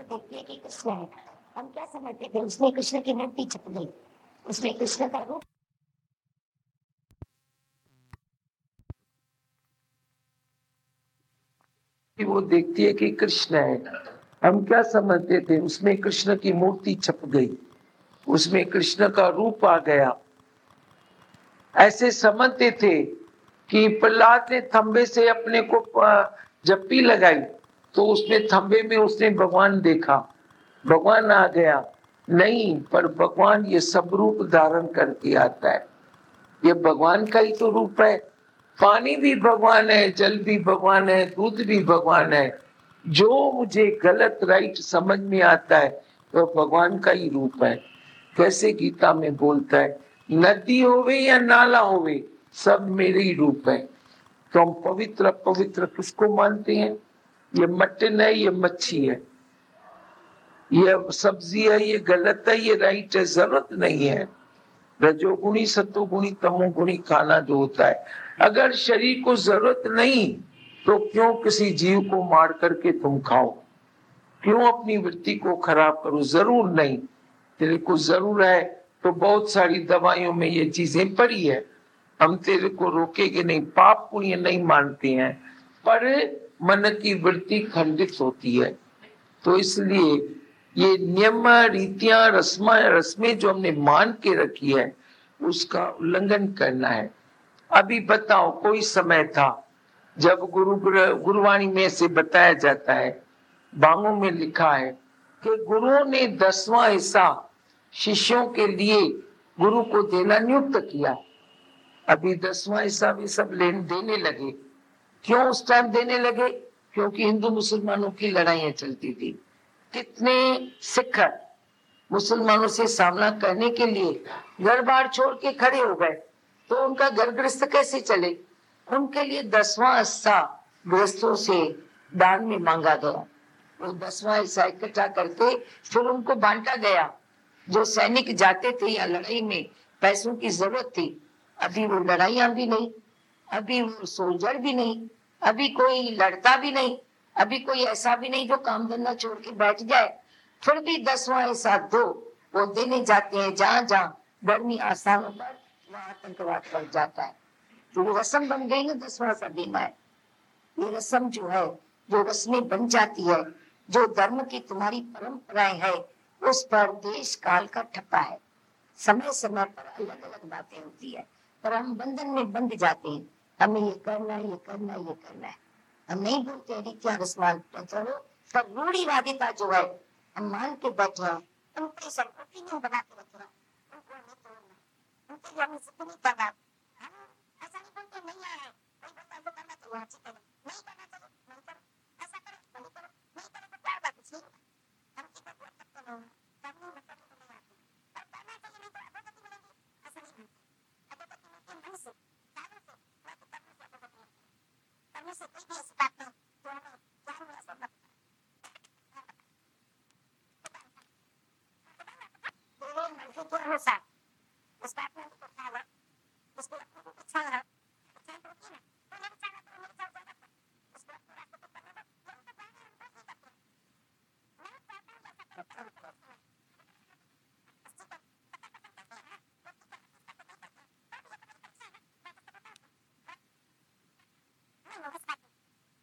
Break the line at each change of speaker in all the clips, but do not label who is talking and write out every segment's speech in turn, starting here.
देखते हैं कि कृष्ण है, हम क्या समझते थे उसमें कृष्ण की मूर्ति छप गई, उसमें कृष्ण का रूप
वो देखती है कि कृष्ण है। हम क्या समझते थे उसमें कृष्ण की मूर्ति छप गई, उसमें कृष्ण का रूप आ गया। ऐसे समझते थे कि प्रहलाद ने थंबे से अपने को जप्पी लगाई तो उसमें थंबे में उसने भगवान देखा, भगवान आ गया। नहीं, पर भगवान ये सब रूप धारण करके आता है। ये भगवान का ही तो रूप है। पानी भी भगवान है, जल भी भगवान है, दूध भी भगवान है। जो मुझे गलत राइट समझ में आता है तो भगवान का ही रूप है। कैसे गीता में बोलता है, नदी होवे या नाला होवे सब मेरे ही रूप है। तो हम पवित्र पवित्र किसको मानते हैं? ये मटन है, ये मच्छी है, ये सब्जी है, ये गलत है, ये राइट है, जरूरत नहीं है। रजोगुणी सतोगुणी तमोगुणी खाना जो होता है, अगर शरीर को जरूरत नहीं तो क्यों किसी जीव को मार करके तुम खाओ? क्यों अपनी वृत्ति को खराब करो? जरूर नहीं। तेरे को जरूर है तो बहुत सारी दवाइयों में ये चीजें पड़ी है, हम तेरे को रोकेंगे नहीं। पाप पुण्य नहीं मानते हैं, पर मन की वृत्ति खंडित होती है। तो इसलिए ये नियम रीतियां रस्में जो हमने मान के रखी है उसका उल्लंघन करना है। अभी बताओ, कोई समय था जब गुरुवाणी में से बताया जाता है, बांगों में लिखा है कि गुरुओं ने 10वां हिस्सा शिष्यों के लिए गुरु को देना नियुक्त किया। अभी 10वां हिस्सा भी सब देने लगे। क्यों उस टाइम देने लगे? क्योंकि हिंदू मुसलमानों की लड़ाइयां चलती थी। कितने सिख मुसलमानों से सामना करने के लिए घर बार छोड़ के खड़े हो गए, तो उनका घर गृहस्थ कैसे चले? उनके लिए 10वां हिस्सा गृहस्थों से दान में मांगा गया। वो 10वां हिस्सा इकट्ठा करके फिर उनको बांटा गया। जो सैनिक जाते थे या लड़ाई में पैसों की जरूरत थी, अभी वो लड़ाइयां भी नहीं, अभी वो सोल्जर भी नहीं, अभी कोई लड़ता भी नहीं, अभी कोई ऐसा भी नहीं जो काम धंधा छोड़ के बैठ जाए। फिर भी 10वां हिस्सा दो वो देने जाते हैं। जहां जहां गर्मी आसानों पर वहां आतंकवाद बढ़ जाता है। तो वो रस्म बन गई ना, 10वां हिस्सा देना है। ये रस्म जो है, जो रस्में बन जाती है, जो धर्म की तुम्हारी परंपराएं है, उस पर देश काल का ठप्पा है। समय समय पर अलग अलग बातें होती है, पर हम बंधन में बंध जाते हैं। हमें ये करना है, ये करना है, ये करना है। हम नहीं बोलते रीतियां रस्मान चलो, पर रूढ़िवादिता जो है हम मान के बैठे हैं। उनकी संपत्ति नहीं बना के रखना, उनको नहीं तोड़ना, उनके लिए हमें जिक्र नहीं करना। हम ऐसा नहीं बोलते नहीं आया, कोई बंदा वो करना तो वहाँ से करो, नहीं करना तो नहीं करो, ऐसा करो तो नहीं करो, नहीं करो तो क्या होगा? कुछ नहीं होगा। हम की बात तब तो करनी मतलब तो नहीं आती, पर करना चाहिए, नहीं तो अधोगति मिलेगी। ऐसा नहीं होता, अधोगति मिलती है मन से, ख्यालों से, ना कि करने से अधोगति मिलती है। करने से कोई भी ऐसी बात नहीं जो हमें ज्ञान में ऐसा लगता है। मेरे मर्जी के अनुसार उस बात में हमको क्या हुआ, उसको अपने को अच्छा लगा, अच्छा तो होती है ना, तो मेरे चाहना तो मेरे चाह जाना था, उसको अपने रास्ते पे करना था, वो उनका प्लान है, हम बस नहीं करते। मैं चाहता हूँ ऐसा करो, अच्छी बात पता पसंद करते हैं, लोग की बात पता करते हैं, तो ये पता अच्छा है, बात तो पता है, मैं वो इस बात में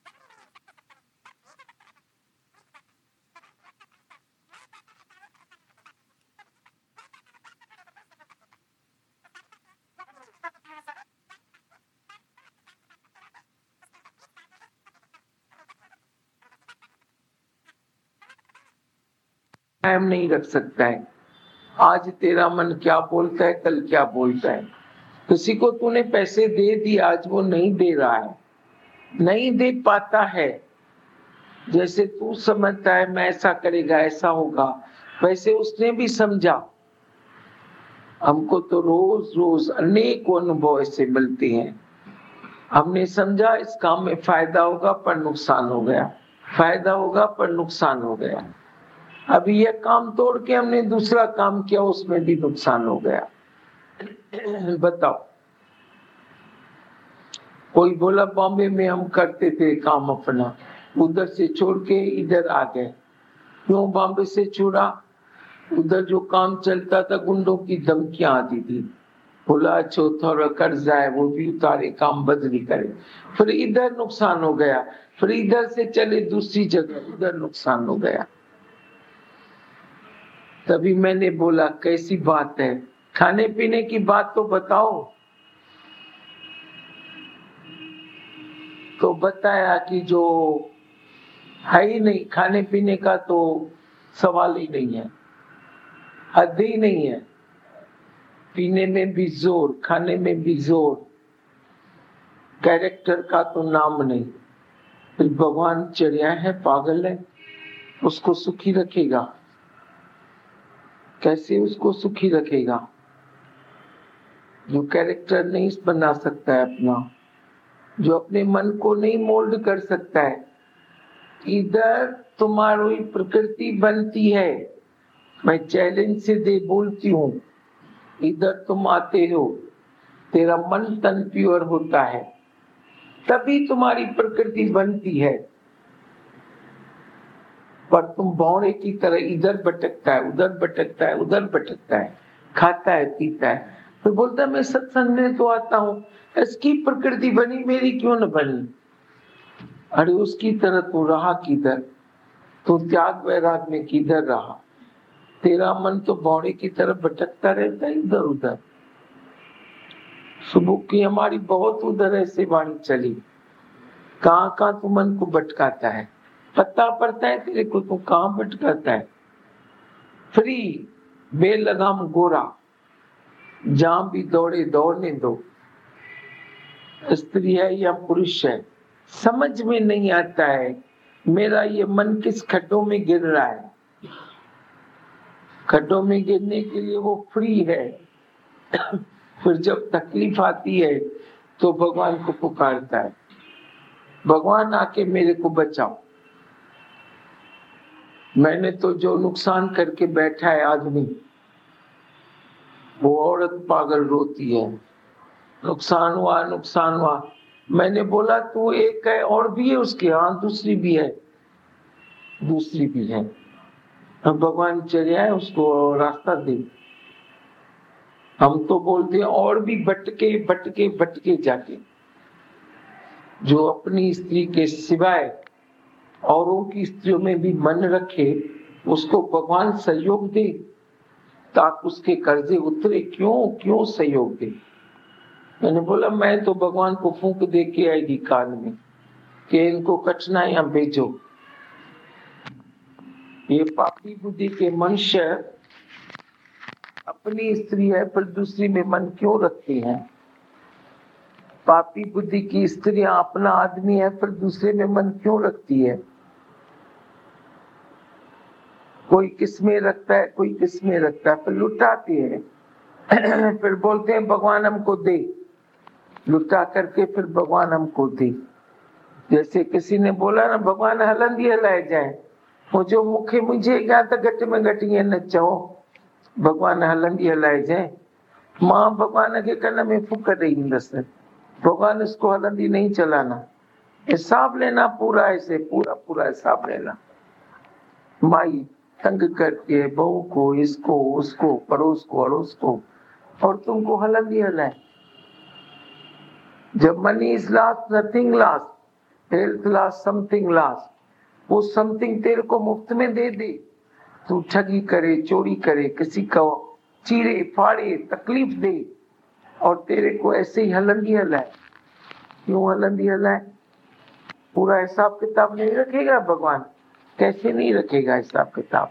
कायम नहीं रख सकता है। आज तेरा मन क्या बोलता है, कल क्या बोलता है। किसी को तूने पैसे दे दिए, आज वो नहीं दे रहा है, नहीं दे पाता है। जैसे तू समझता है मैं ऐसा करेगा ऐसा होगा, वैसे उसने भी समझा। हमको तो रोज रोज अनेक अनुभव ऐसे मिलते हैं। हमने समझा इस काम में फायदा होगा पर नुकसान हो गया, फायदा होगा पर नुकसान हो गया। अभी यह काम तोड़ के हमने दूसरा काम किया, उसमें भी नुकसान हो गया। बताओ, कोई बोला बॉम्बे में हम करते थे काम अपना, उधर से छोड़ के इधर आ गए, क्यों बॉम्बे से छोड़ा? उधर जो काम चलता था गुंडों की धमकियां आती थी, बोला चौथा कर्ज आए वो भी उतारे, काम बदली करे। फिर इधर नुकसान हो गया, फिर इधर से चले दूसरी जगह, उधर नुकसान हो गया। तभी मैंने बोला कैसी बात है, खाने पीने की बात तो बताओ। तो बताया कि जो है ही नहीं, खाने पीने का तो सवाल ही नहीं है, हद ही नहीं है। पीने में भी जोर, खाने में भी जोर, कैरेक्टर का तो नाम नहीं। फिर भगवान चिड़िया है, पागल है, उसको सुखी रखेगा? कैसे उसको सुखी रखेगा? जो कैरेक्टर नहीं बना सकता है अपना, जो अपने मन को नहीं मोल्ड कर सकता है। इधर तुम्हारी प्रकृति बनती है, मैं चैलेंज से दे बोलती हूँ, इधर तुम आते हो, तेरा मन तन प्योर होता है, तभी तुम्हारी प्रकृति बनती है। पर तुम भौरे की तरह इधर भटकता है, उधर भटकता है, उधर भटकता है, खाता है, पीता है। तो बोलता है मैं सत्संग में तो आता हूँ, इसकी प्रकृति बनी, मेरी क्यों न बनी? अरे उसकी तरह तो रहा किधर, तो त्याग वैराग में किधर रहा? तेरा मन तो भौरे की तरफ भटकता रहता है इधर उधर। सुबह की हमारी बहुत उधर ऐसे वाणी चली, कहाँ कहाँ तू मन को भटकाता है, पता पड़ता है तेरे को, तू कहाँ भटकाता है? फ्री, बेलगाम गोरा, जहां भी दौड़े दौड़ने दो। स्त्री है या पुरुष है, समझ में नहीं आता है मेरा ये मन किस खड्डों में गिर रहा है। खड्डों में गिरने के लिए वो फ्री है। फिर जब तकलीफ आती है तो भगवान को पुकारता है, भगवान आके मेरे को बचाओ। मैंने तो जो नुकसान करके बैठा है आदमी, वो औरत पागल रोती है, नुकसान हुआ, नुकसान हुआ। मैंने बोला तू एक है और भी है उसके, हाँ दूसरी भी है, दूसरी भी है। अब भगवान चले आए, उसको रास्ता दे। हम तो बोलते हैं और भी भटके भटके भटके जाके, जो अपनी स्त्री के सिवाय औरों की स्त्रियों में भी मन रखे, उसको भगवान सहयोग दे ताकि उसके कर्जे उतरे। क्यों क्यों सहयोग दे? मैंने बोला मैं तो भगवान को फूंक दे के आएगी कान में कि इनको कठिनाइयां भेजो। ये पापी बुद्धि के मनुष्य अपनी स्त्री है पर दूसरी में मन क्यों रखती हैं? पापी बुद्धि की स्त्रियां अपना आदमी है पर दूसरे में मन क्यों रखती है? कोई किस में रखता है, कोई किस में रखता है, फिर लुटाती है। फिर बोलते हैं भगवान हमको दे, लुटा करके फिर भगवान हमको दे। जैसे किसी ने बोला ना भगवान हलंदी हलाए जाए, वो जो मुखे मुझे क्या तो गट में गटिए नचो, भगवान हलंदी हलाए जाए। माँ भगवान के कन में फूक रही दस, भगवान इसको हलंदी नहीं चलाना, हिसाब लेना पूरा, ऐसे पूरा पूरा हिसाब लेना। माई तंग करती है बहू को, इसको उसको, पड़ोस को अड़ोस को, और तुमको हलंदी हलाए। जब money is last, nothing last, health last, something last. वो समथिंग तेरे को मुफ्त में दे दे, तू ठगी करे, चोरी करे, किसी को चीरे फाड़े, तकलीफ दे, और तेरे को ऐसे ही हलंदी हलाए। क्यों हलंदी हलाए? पूरा हिसाब किताब नहीं रखेगा भगवान? कैसे नहीं रखेगा हिसाब किताब?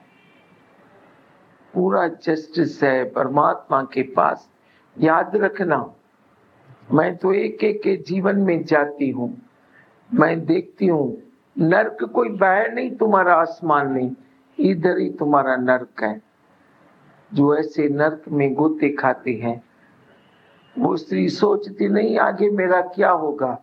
पूरा जस्टिस है परमात्मा के पास। याद रखना, मैं तो एक एक के जीवन में जाती हूँ, मैं देखती हूँ नर्क कोई बाहर नहीं, तुम्हारा आसमान नहीं, इधर ही तुम्हारा नर्क है। जो ऐसे नर्क में गोते खाते हैं, वो स्त्री सोचती नहीं आगे मेरा क्या होगा।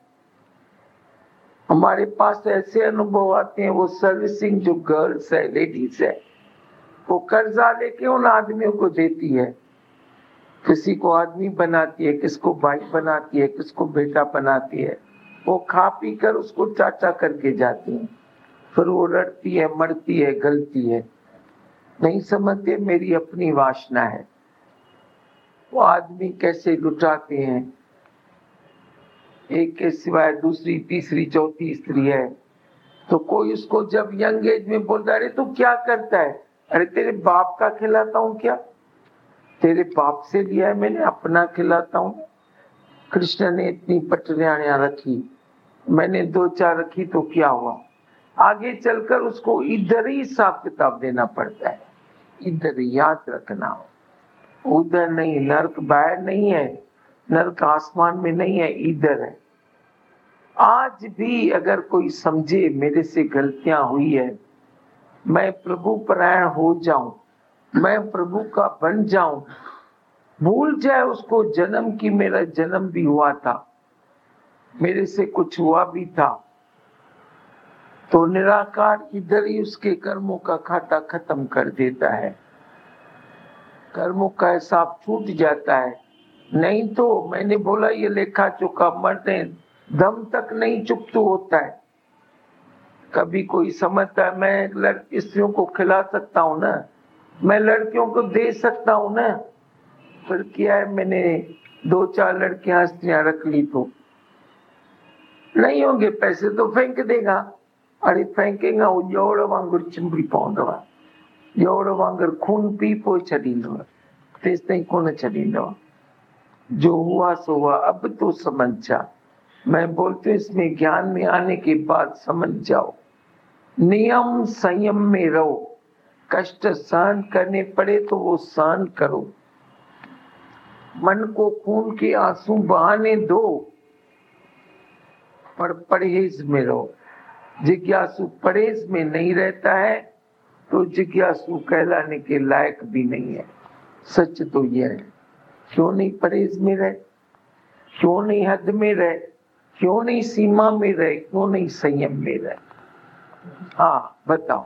हमारे पास ऐसे अनुभव आते हैं, वो सर्विसिंग जो गर्ल्स है, लेडीज है, वो कर्जा लेके उन आदमियों को देती है, किसी को आदमी बनाती है, किसको भाई बनाती है, किसको बेटा बनाती है, वो खा पी कर उसको चाचा करके जाती है। फिर वो रटती है, मरती है, गलती है। नहीं समझते मेरी अपनी वासना है। वो आदमी कैसे लुटाते हैं, एक के सिवाय दूसरी तीसरी चौथी स्त्री है, तो कोई उसको जब यंग एज में बोलता है अरे तू क्या करता है, अरे तेरे बाप का खिलाता हूँ क्या, तेरे बाप से लिया है मैंने, अपना खिलाता हूँ। कृष्ण ने इतनी पटरियां रखी, मैंने 2-4 रखी तो क्या हुआ, आगे चलकर उसको इधर ही हिसाब किताब देना पड़ता है। इधर याद रखना, उधर नहीं। नर्क बाहर नहीं है, नर्क आसमान में नहीं है, इधर है। आज भी अगर कोई समझे मेरे से गलतियां हुई है, मैं प्रभु परायण हो जाऊं, मैं प्रभु का बन जाऊं, भूल जाए उसको जन्म की मेरा जन्म भी हुआ था, मेरे से कुछ हुआ भी था, तो निराकार इधर ही उसके कर्मों का खाता खत्म कर देता है, कर्मों का हिसाब छूट जाता है। नहीं तो मैंने बोला ये लेखा चुका मरते दम तक नहीं चुकतू होता है। कभी कोई समझता है मैं स्त्रियों को खिला सकता हूँ ना, मैं लड़कियों को दे सकता हूँ ना, फिर क्या है मैंने 2-4 लड़कियां स्त्रियां रख ली तो नहीं होंगे पैसे तो फेंक देगा। अरे फेंकेगा वो एवड़ वांगुर चिंबड़ी पवंदव, एवड़ वांगुर खून पी पोइ छॾींदव, तेस ताईं कोन छॾींदव। जो हुआ सो हुआ, अब तो समझ जा। मैं बोलती हूँ इसमें ज्ञान में आने के बाद समझ जाओ, नियम संयम में रहो, कष्ट सहन करने पड़े तो वो सहन करो, मन को खून के आंसू बहाने दो, पर परहेज में रहो। जिज्ञासु परहेज में नहीं रहता है तो जिज्ञासु कहलाने के लायक भी नहीं है। सच तो यह है। क्यों नहीं परहेज में रहे, क्यों नहीं हद में रहे, क्यों नहीं सीमा में रहे, क्यों नहीं संयम में रहे? हाँ बताओ,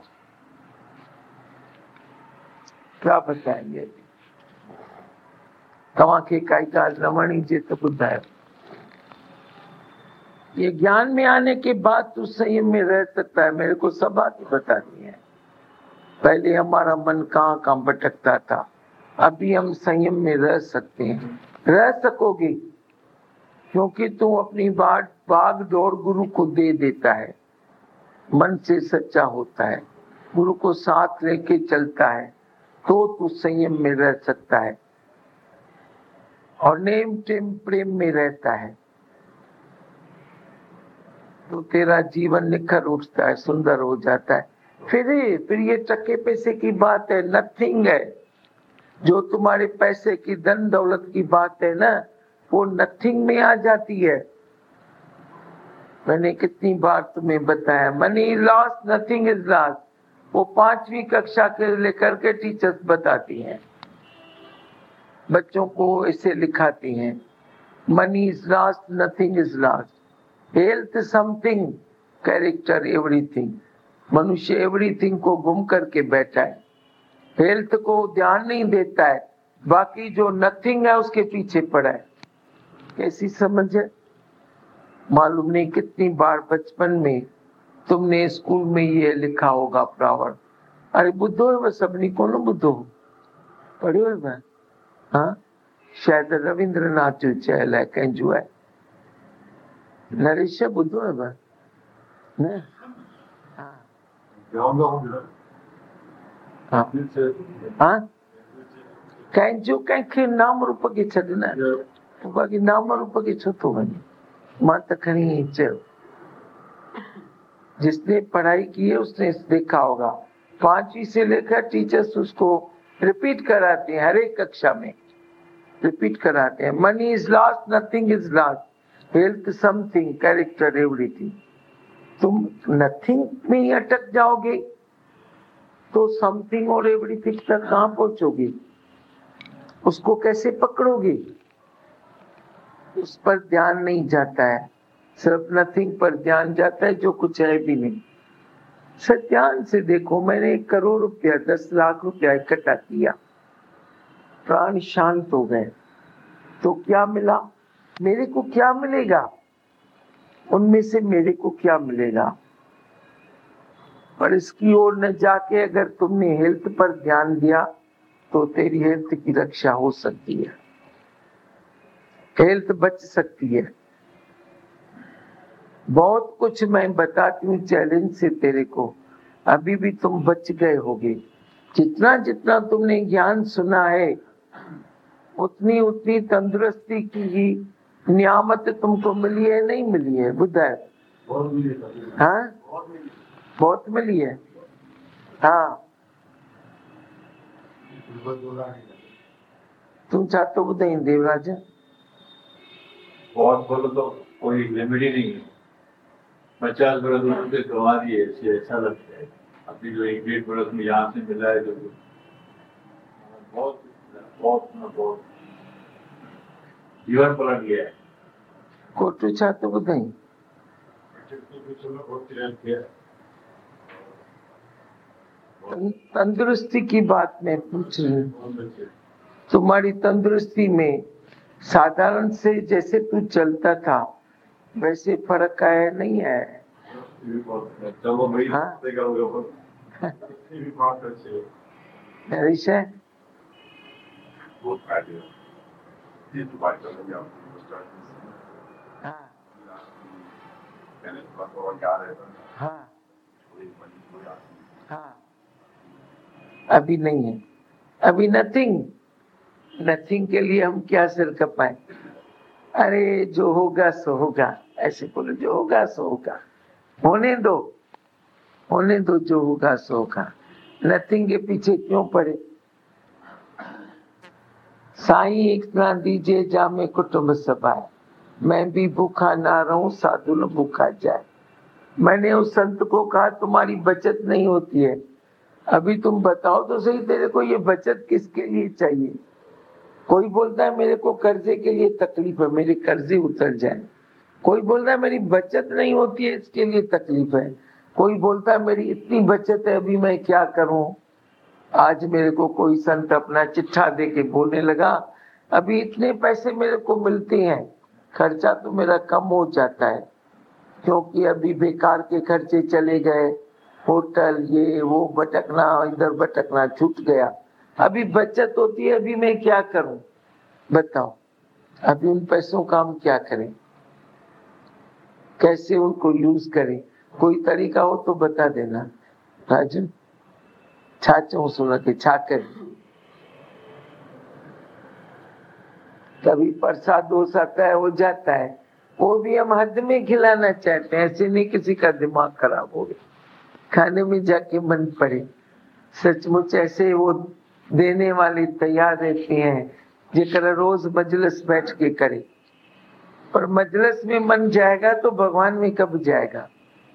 क्या बताएंगे? तव्हांखे काई ॻाल्हि न वणी जे त ॿुधायो। ये ज्ञान में आने के बाद तू संयम में रह सकता है। मेरे को सब बात बतानी है। पहले हमारा मन कहाँ कहाँ भटकता था, अभी हम संयम में रह सकते हैं। रह सकोगे क्योंकि तू अपनी भाग दौड़ गुरु को दे देता है, मन से सच्चा होता है, गुरु को साथ लेके चलता है, तो तू संयम में रह सकता है और नेम टेम प्रेम में रहता है, तो तेरा जीवन निखर उठता है, सुंदर हो जाता है। फिर ये टके पैसे की बात है, नथिंग है। जो तुम्हारे पैसे की धन दौलत की बात है ना, वो नथिंग में आ जाती है। मैंने कितनी बार तुम्हें बताया, money is lost, nothing is lost. वो 5वीं कक्षा के लेकर के टीचर्स बताती हैं, बच्चों को इसे लिखाती हैं, money is lost, nothing is lost, health something, character everything. मनुष्य एवरीथिंग को गुम करके बैठा है, हेल्थ को ध्यान नहीं देता है, बाकी जो नथिंग है उसके पीछे पड़ा है। कैसी समझ है? मालूम नहीं कितनी बार बचपन में तुमने स्कूल में ये लिखा होगा प्रॉवर्ब। अरे बुद्धो है वह सभी को न बुद्धो पढ़ियो है वह। हाँ शायद रविंद्रनाथ जो चहल है कंजू है, नरेश बुद्धो है वह न। हाँ कंजू कंखे नाम रूप के छॾना, बाकी नाम रूप के छो थो वञे। मां त खणी चयो, जिसने पढ़ाई की है उसने देखा होगा, 5वीं से लेकर टीचर्स उसको रिपीट कराते हैं, हर एक कक्षा में रिपीट कराते हैं। Money is lost, nothing is lost, health something, character everything. तुम नथिंग में ही अटक जाओगे तो समथिंग और एवरीथिंग तक कहाँ पहुंचोगे? उसको कैसे पकड़ोगे? उस पर ध्यान नहीं जाता है, सिर्फ नथिंग पर ध्यान जाता है, जो कुछ है भी नहीं। सर ध्यान से देखो, मैंने 1 करोड़ रुपया 10 लाख रुपया इकट्ठा किया, प्राण शांत हो गए, तो क्या मिला? मेरे को क्या मिलेगा? उनमें से मेरे को क्या मिलेगा? पर इसकी ओर न जाके अगर तुमने हेल्थ पर ध्यान दिया तो तेरी हेल्थ की रक्षा हो सकती है, हेल्थ बच सकती है। बहुत कुछ मैं बताती हूँ चैलेंज से तेरे को, अभी भी तुम बच गए होगे। जितना जितना तुमने ज्ञान सुना है उतनी उतनी तंदुरुस्ती की ही नियामत तुमको मिली है, नहीं मिली है बुद्ध है? हाँ बहुत मिली है। हाँ तुम चाहते हो बुद्ध देवराज?
बहुत बोलो तो कोई लिमिट ही नहीं है। 50 बरस उनसे गवा दिए, इससे अच्छा लगता है। अभी जो 1-1.5 बरस में यहाँ से मिला है, जो बहुत बहुत बहुत जीवन पलट गया है।
कोटू चाहते बुद्ध तंदुरुस्ती की बात मैं पूछ रही हूँ। तुम्हारी तंदुरुस्ती में साधारण से जैसे तू चलता था वैसे फर्क आया नहीं है? हाँ? नरेश है? हाँ हाँ हाँ अभी नहीं है, अभी नथिंग। नथिंग के लिए हम क्या सिर कपाए? अरे जो होगा सो होगा, ऐसे बोलो, जो होगा सो होगा, होने दो, होने दो, जो होगा सो होगा। नथिंग के पीछे क्यों पड़े? साईं एक ना दीजिए जामे कुटुंब सभाए, मैं भी भूखा ना रहूं साधु न भूखा जाए। मैंने उस संत को कहा तुम्हारी बचत नहीं होती है, अभी तुम बताओ तो सही, तेरे को ये बचत किसके लिए चाहिए? कोई बोलता है मेरे को कर्जे के लिए तकलीफ है, मेरे कर्जे उतर जाए। कोई बोलता है मेरी बचत नहीं होती है, इसके लिए तकलीफ है। कोई बोलता है मेरी इतनी बचत है, अभी मैं क्या करूं। आज मेरे को कोई संत अपना चिट्ठा दे के बोलने लगा अभी इतने पैसे मेरे को मिलते हैं, खर्चा तो मेरा कम हो जाता है, क्योंकि अभी बेकार के खर्चे चले गए, होटल ये वो भटकना, इधर भटकना छूट गया। अभी बचत होती है, अभी मैं क्या करूं बताओ? अभी उन पैसों का हम क्या करें, कैसे उनको यूज करें? कोई तरीका हो तो बता देना राजू। छाछों सुना के छा कर कभी प्रसाद दोष आता है, हो जाता है, वो भी हम हद में खिलाना चाहते हैं, ऐसे नहीं किसी का दिमाग खराब हो गया खाने में जाके मन पड़े। सचमुच ऐसे वो देने वाले तैयार रहते हैं जेकर रोज मजलिस बैठ के करे, पर मजलिस में मन जाएगा तो भगवान में कब जाएगा?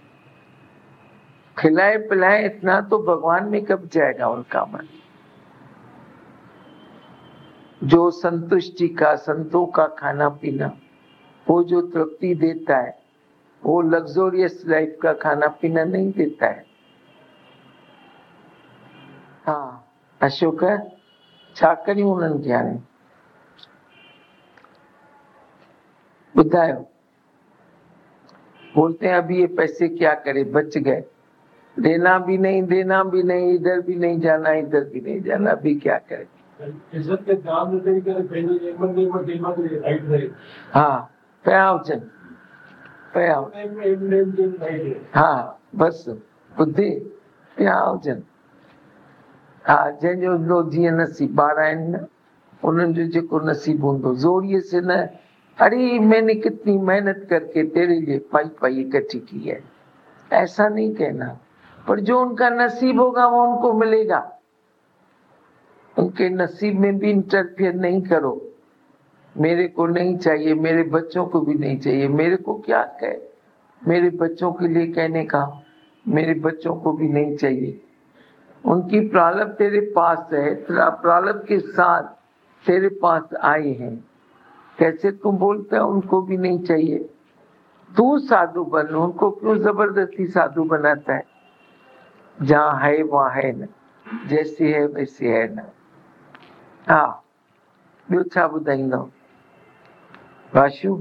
खिलाए पिलाए इतना तो भगवान में कब जाएगा उनका मन? जो संतुष्टि का, संतों का खाना पीना, वो जो तृप्ति देता है, वो लग्जोरियस लाइफ का खाना पीना नहीं देता है। हाँ अशोक छा करियूं उन्हनि खे हाणे बुधायो? बोलते हैं अभी ये पैसे क्या करे, बच गए, देना भी नहीं, देना भी नहीं, इधर भी नहीं जाना, इधर भी नहीं जाना, अभी क्या करे?
इज्जत के दाम में करे पहले एक में देना तो राइट रहे।
हाँ पयावचन पयाव, हाँ बस बुद्धि पयावचन। हाँ जंहिंजो जीअं नसीब, ॿार आहिनि न, उन्हनि जो जेको नसीब हूंदो, ज़ोरीअ से न। अरे मैंने कितनी मेहनत करके तेरे लिए पाई पाई इकट्ठी की है, ऐसा नहीं कहना, पर जो उनका नसीब होगा वो उनको मिलेगा। उनके नसीब में भी इंटरफियर नहीं करो। मेरे को नहीं चाहिए, मेरे बच्चों को भी नहीं चाहिए, मेरे को क्या कहे, मेरे बच्चों के लिए कहने का, मेरे बच्चों को भी नहीं चाहिए। उनकी प्रारब्ध तेरे पास है, प्रारब्ध के साथ तेरे पास आए हैं, कैसे तुम बोलते हैं उनको भी नहीं चाहिए? तू साधु बन, उनको क्यों जबरदस्ती साधु बनाता है? जहाँ है वहाँ है न, जैसे है वैसे है न। हाँ ॿियो छा ॿुधाईंदव भाषू?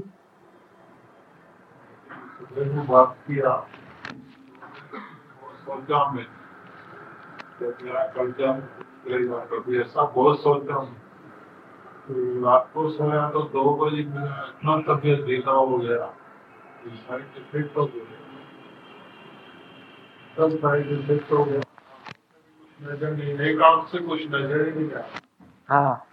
सोचा मैं तो मेरा कल्चर कभी ऐसा बहुत सोचा हूँ। तो रात को सोया तो 2 बजे मेरा इतना तबीयत बेकार हो गया, साइड इफेक्ट हो गया, सब साइड इफेक्ट हो गया, नजर नहीं, एक आंख से कुछ नजर ही नहीं आया।
हाँ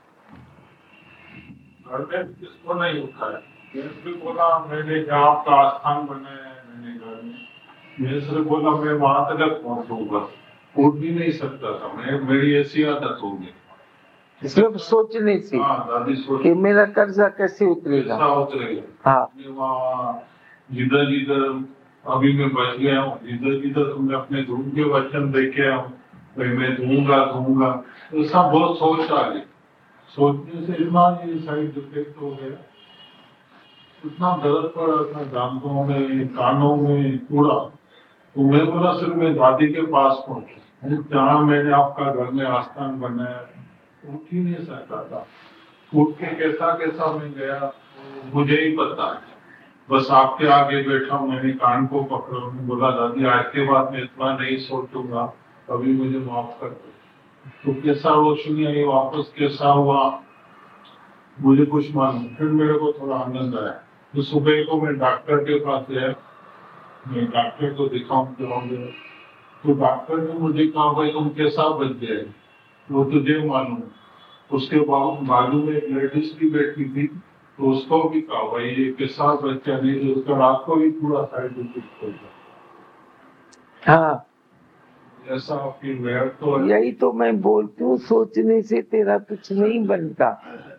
घर में किसको नहीं उठाया, मैंने भी बोला मैंने जहाँ आपका आस्थान बनाया है मैंने घर में, मैंने से बोला मैं वहां तक पहुंचूंगा, उठ भी नहीं सकता था मैं, मेरी ऐसी आदत हो गई।
सिर्फ सोचने से
हाँ दादी सोच
कि मेरा कर्जा कैसे उतरेगा।
कैसा उतरेगा।
हाँ
वहाँ जिधर जिधर अभी मैं बच गया हूँ, जिधर जिधर तुमने अपने धूम के वचन देखे हूँ भाई मैं दूंगा दूंगा, तो ऐसा बहुत सोच आ गई, सोचने से इतना ये साइड इफेक्ट हो गया, इतना दर्द पड़ा था दांतों में कानों में पूरा। तो मैं बोला सिर्फ मैं दादी के पास पहुंचू, जहाँ मैंने आपका घर में आस्थान बनाया, उठ ही नहीं सकता था, उठ के कैसा कैसा मैं गया मुझे ही पता है, बस आपके आगे बैठा हूँ, मैंने कान को पकड़ा, मैंने बोला दादी आज के बाद मैं इतना नहीं सोचूंगा, अभी मुझे माफ कर दो। तो कैसा रोशनी आई वापस, कैसा हुआ मुझे कुछ मालूम, फिर मेरे को थोड़ा आनंद आया। तो सुबह को मैं डॉक्टर के पास गया, मैं डॉक्टर को दिखाऊंगा, तो डॉक्टर ने मुझे कहा भाई तुम कैसा बच गए, वो तुझे मालूम। उसके बाजू में एक लेडीज भी बैठी थी, तो उसको भी कहा भाई ये कैसा बच्चा नहीं, उसका रात को भी पूरा साइड इफेक्ट हो गया।
हाँ
ऐसा आपकी मेहर तो है।
यही तो मैं बोलती हूँ, सोचने से तेरा कुछ नहीं बनता।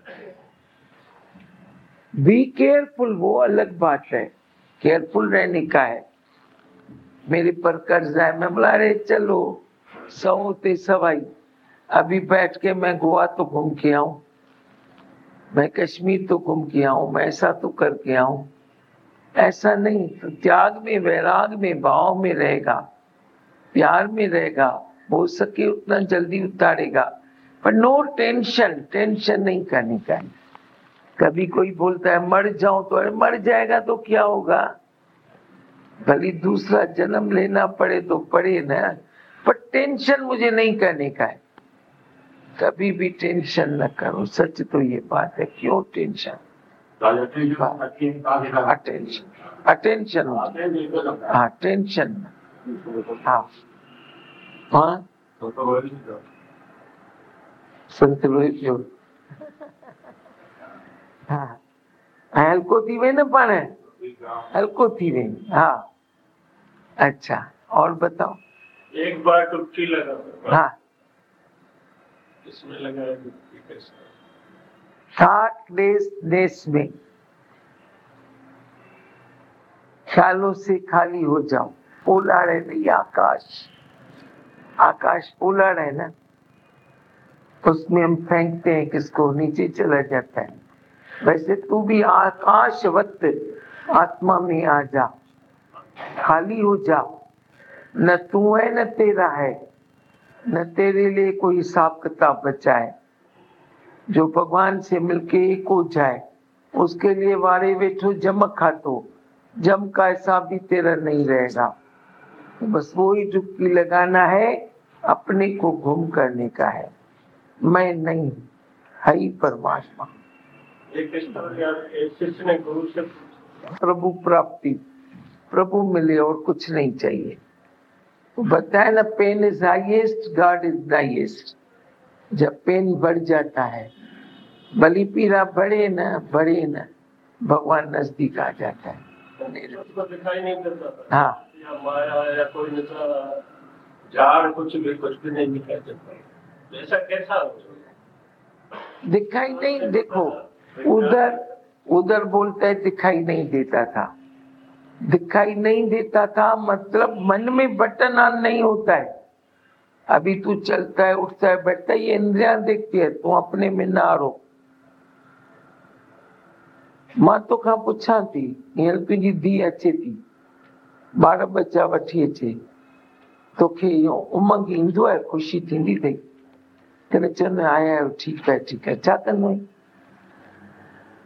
बी केयरफुल, वो अलग बात है, केयरफुल रहने का है। मेरे पर कर्जा है, मैं बोला अरे चलो 100 ते सवाई, अभी बैठ के मैं गोवा तो घूम के आऊं, मैं कश्मीर तो घूम के आऊं, मैं ऐसा तो करके आऊं। ऐसा नहीं, तो त्याग में वैराग में भाव में रहेगा, प्यार में रहेगा, हो सके उतना जल्दी उतारेगा, पर नो टेंशन, टेंशन नहीं करनी का। कभी कोई बोलता है मर जाऊं, तो अरे मर जाएगा तो क्या होगा, भले दूसरा जन्म लेना पड़े तो पड़े ना, पर टेंशन मुझे नहीं करने का है। कभी भी टेंशन न करो, सच तो ये बात है। क्यों टेंशन, अटेंशन, अटेंशन, हाँ टेंशन, हाँ हाँ संत लोग हाँ हल्को थी वे न पाने, हल्को थी वे। हाँ अच्छा, और बताओ।
एक बार डुबकी लगा,
हाँ
इसमें लगा है डुबकी कैसे?
60 देश में ख्यालों से खाली हो जाओ। पोलाड़ है नहीं आकाश, आकाश पोलाड़ है ना, उसमें हम फेंकते हैं किसको, नीचे चला जाता है। वैसे तू भी आकाशवत आत्मा में आ जा, खाली हो जा, न तू है न तेरा है, न तेरे लिए कोई हिसाब किताब बचा है। जो भगवान से मिलके एक हो जाए, उसके लिए वारे बैठो जम खातो, जम का हिसाब भी तेरा नहीं रहेगा। बस वो ही डुबकी लगाना है, अपने को गुम करने का है, मैं नहीं, है ही परमात्मा।
एक शिष्य ने गुरु से
प्रभु प्राप्ति, प्रभु मिले और कुछ नहीं चाहिए। तो बताया ना, pain is highest, God is highest. जब पेन बढ़ जाता है, बलि पीड़ा बढ़े ना, भगवान नजदीक आ जाता है।
दिखाई नहीं देता,
हाँ
या माया या कोई नशा झाड़ कुछ भी नहीं दिखाई देता, ऐसा कैसा हो?
दिखाई नहीं, देखो उधर बोलता है दिखाई नहीं देता था, दिखाई नहीं देता था मतलब मन में बटन ऑन नहीं होता है। अभी तू चलता है, उठता है, बैठता है, ये इंद्रियां देखती है, तू अपने में ना रो। मां तो खां पुछां थी, हींअर तुंहिंजी धीउ अचे थी, ॿार बच्चा वठी अचे, तोखे इहो उमंग ईंदो आहे, ख़ुशी थींदी अथई, कॾहिं चवंदो आया आहियो, ठीकु आहे ठीकु आहे, छा कंदो?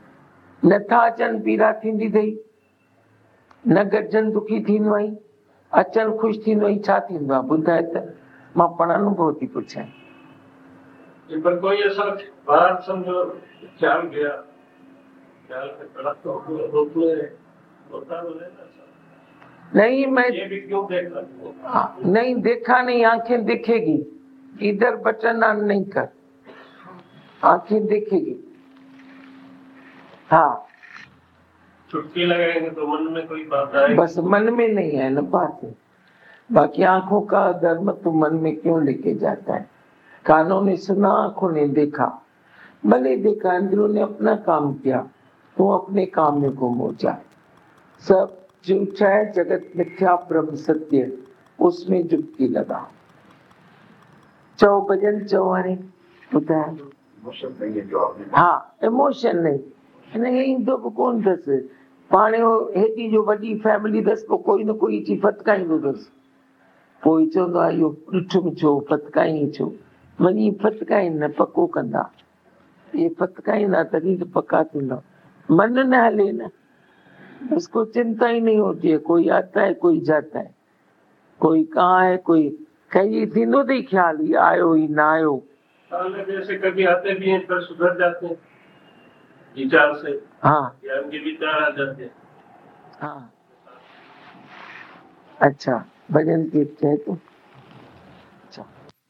नथा अचनि पीड़ा थींदी अथई, न गॾजनि दुखी थींदो आई, अचल खुश थींदो ऐं छा थींदो आहे ॿुधाए त, मां पण अनुभव थी पुछां।
पर कोई ऐसा बाहर समझो ख्याल गया, ख्याल से गलत तो रोक ले, होता तो है ना।
नहीं मैं
ये भी क्यों देख रहा हूँ?
नहीं देखा नहीं, आंखें देखेगी, इधर बटन ऑन नहीं कर, आंखें देखेगी। हाँ
चुटकी लगाएंगे तो मन में कोई बात आएगी?
बस मन में नहीं है ना बात है, बाकी आंखों का धर्म तो मन में क्यों लेके जाता है। कानों ने सुना, आंखों ने देखा, भले देखा, इंद्रियों ने अपना काम किया, तो अपने काम में गुम हो जाए। सब झूठा है, जगत मिथ्या, ब्रह्म सत्य, उसमें डुबकी लगा। चौ भजन चौहाने ॿुधायो।
इमोशन नहीं है जो आपने।
हाँ इमोशन नहीं, हिन ईंदो बि कोन अथसि, पाण हेॾी जो वॾी फैमिली अथसि, पोइ कोई न कोई अची फतकाईंदो अथसि, पोइ चवंदो आहे इहो ॾिठुमि छो, फतकाई छो, वञी फतकाईनि न पको कंदा, ये फतकाईंदा तॾहिं त पका थींदा। मन न हले न, उसको चिंता ही नहीं होती है, कोई आता है कोई जाता है, कोई कहाँ है, कोई कहीं थींदो अथई ख्याल ही आयो ही ना आयो।
जैसे कभी आते भी हैं फिर सुधर जाते हैं विचार से,
हाँ
या उनके विचार आ जाते हैं।
हाँ अच्छा भजन कीर्तन है तो अच्छा।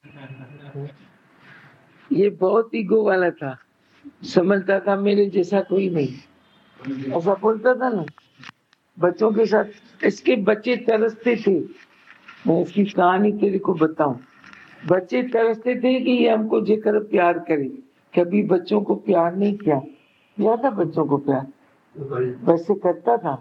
ये बहुत ईगो वाला था, समझता था मेरे जैसा कोई नहीं, ऐसा बोलता था ना बच्चों के साथ। इसके बच्चे तरसते थे, मैं इसकी कहानी तेरे को बताऊं। बच्चे तरसते थे कि ये हमको जेकर प्यार करे, कभी बच्चों को प्यार नहीं किया, किया था बच्चों को प्यार, वैसे करता था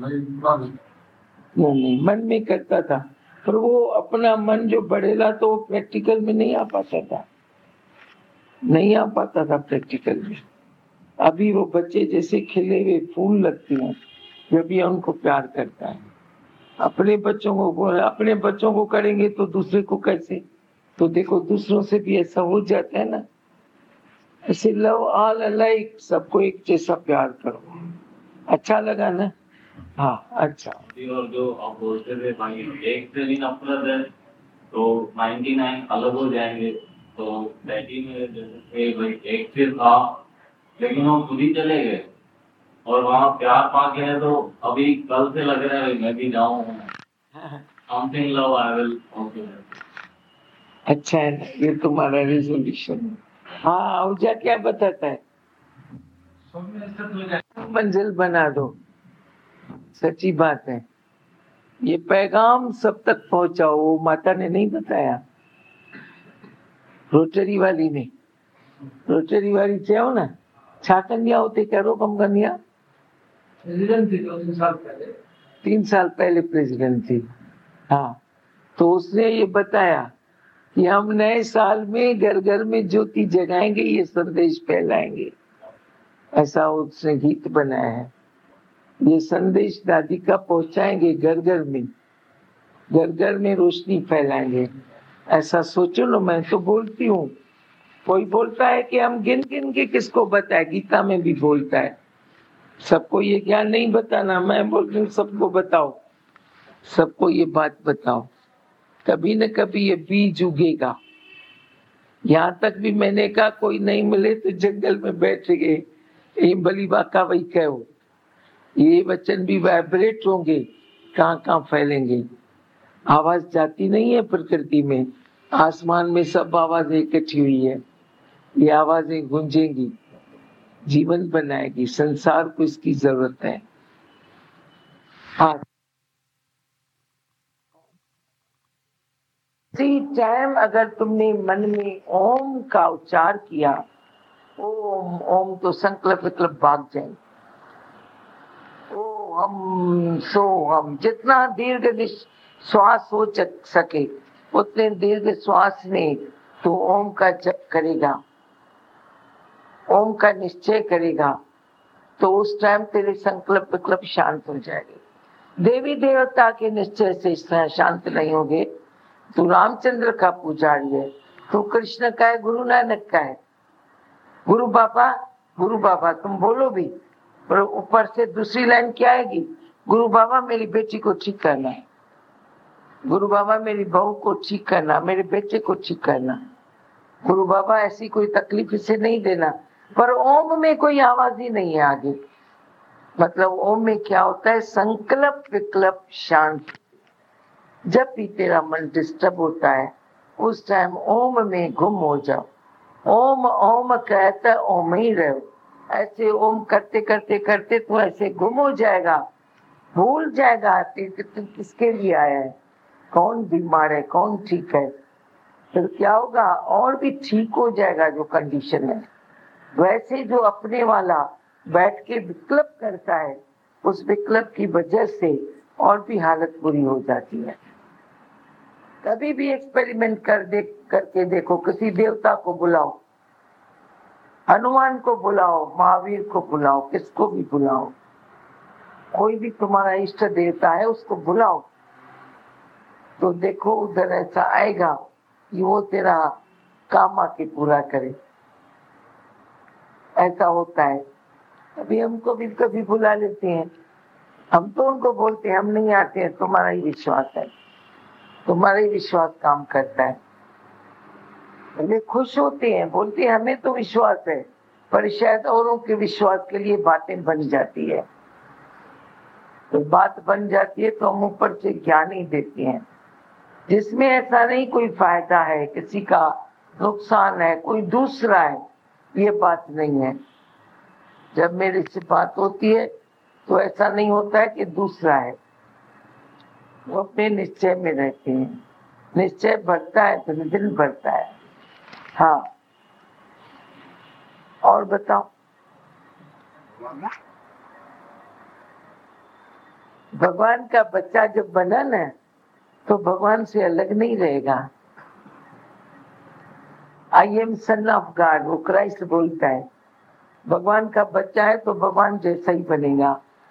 नहीं मन में करता था, पर वो अपना मन जो बढ़ेला तो प्रैक्टिकल में नहीं आ पाता था, नहीं आ पाता था प्रैक्टिकल में। अभी वो बच्चे जैसे खिले हुए फूल लगते हैं जब भी उनको प्यार करता है। अपने बच्चों को करेंगे तो दूसरे को कैसे, तो देखो दूसरों से भी ऐसा हो जाता है ना। ऐसे लव ऑल अलाइक, सबको एक जैसा प्यार करो। अच्छा लगा ना? हाँ अच्छा।
और जो आप बोलते थे भाई एक से भी नफरत है तो 99 अलग हो जाएंगे, तो डैडी में जैसे भाई एक से था लेकिन वो खुद ही चले गए और वहाँ प्यार पा के है, तो अभी कल से लग रहा है मैं भी जाऊँ, समथिंग लव आई विल।
अच्छा है ना, ये तुम्हारा रेजोल्यूशन। हाँ ऊर्जा क्या बताता है, मंजिल बना दो, सच्ची बात है। ये पैगाम सब तक पहुंचाओ, वो माता ने नहीं बताया, रोटरी वाली ने, रोटरी वाली चयो ना छा कंदिया हुते, कहिड़ो कमु कंदिया? प्रेसिडेंट थी 3 साल पहले प्रेसिडेंट थी। हाँ तो उसने ये बताया कि हम नए साल में घर घर में ज्योति जगाएंगे, ये संदेश फैलाएंगे, ऐसा उसने गीत बनाया है। ये संदेश दादी का पहुंचाएंगे घर घर में, घर घर में रोशनी फैलाएंगे, ऐसा सोचो ना। मैं तो बोलती हूँ, कोई बोलता है कि हम गिन गिन के किसको बताए, गीता में भी बोलता है सबको ये ज्ञान नहीं बताना। मैं बोलती हूँ सबको बताओ, सबको ये बात बताओ, कभी न कभी ये बीज उगेगा। यहाँ तक भी मैंने कहा कोई नहीं मिले तो जंगल में बैठ गए, ये बली बाका वही कहो, ये वचन भी वाइब्रेट होंगे, कहाँ कहाँ फैलेंगे। आवाज जाती नहीं है प्रकृति में, आसमान में सब आवाजें इकट्ठी हुई है, ये आवाजें गूंजेंगी, जीवन बनाएगी, संसार को इसकी जरूरत है। हाँ इसी टाइम अगर तुमने मन में ओम का उच्चार किया, ओम ओम, तो संकल्प विकल्प भाग जाएंगे। ओ हम सो हम, जितना दीर्घ श्वास हो सके उतने दीर्घ श्वास में तो ओम का जप करेगा, ओम का निश्चय करेगा, तो उस टाइम तेरे संकल्प विकल्प शांत हो जाएंगे। देवी देवता के निश्चय से शांत नहीं होगे। तू रामचंद्र का पुजारी है, तू कृष्ण का है, गुरु नानक का है, गुरु बाबा तुम बोलो भी, पर ऊपर से दूसरी लाइन क्या आएगी, गुरु बाबा मेरी बेटी को ठीक करना है। गुरु बाबा मेरी बहू को ठीक करना, मेरे बेटे को ठीक करना, गुरु बाबा ऐसी कोई तकलीफ इसे नहीं देना। पर ओम में कोई आवाज ही नहीं है आगे। मतलब ओम में क्या होता है? संकल्प विकल्प शांत। जब भी तेरा मन डिस्टर्ब होता है उस टाइम ओम में गुम हो जाओ। ओम ओम कहता है ओम ही रहो। ऐसे ओम करते करते करते तू ऐसे गुम हो जाएगा, भूल जाएगा कि तू किसके लिए आया है, कौन बीमार है, कौन ठीक है। फिर क्या होगा? और भी ठीक हो जाएगा जो कंडीशन है। वैसे जो अपने वाला बैठ के विकल्प करता है, उस विकल्प की वजह से और भी हालत बुरी हो जाती है। कभी भी एक्सपेरिमेंट करके देखो, किसी देवता को बुलाओ, हनुमान को बुलाओ, महावीर को बुलाओ, किसको भी बुलाओ, कोई भी तुम्हारा इष्ट देवता है उसको बुलाओ, तो देखो उधर ऐसा आएगा कि वो तेरा काम आके पूरा करे। ऐसा होता है। अभी हमको भी कभी बुला लेते हैं, हम तो उनको बोलते हैं हम नहीं आते हैं, तुम्हारा ही विश्वास है, तुम्हारा ही विश्वास काम करता है। वे खुश होते हैं, बोलते हैं हमें तो विश्वास है, पर शायद औरों के विश्वास के लिए बातें बन जाती है। तो बात बन जाती है तो हम ऊपर से ज्ञान ही देते हैं, जिसमें ऐसा नहीं कोई फायदा है, किसी का नुकसान है, कोई दूसरा है, ये बात नहीं है। जब मेरे से बात होती है तो ऐसा नहीं होता है कि दूसरा है, वो अपने निश्चय में रहते हैं। निश्चय बढ़ता है तो दिन बढ़ता है। हाँ, और बताओ। भगवान का बच्चा जब बना ना तो भगवान से अलग नहीं रहेगा। I am son of God, वो क्राइस्ट बोलता है। भगवान का बच्चा है तो भगवान जैसा ही बनेगा।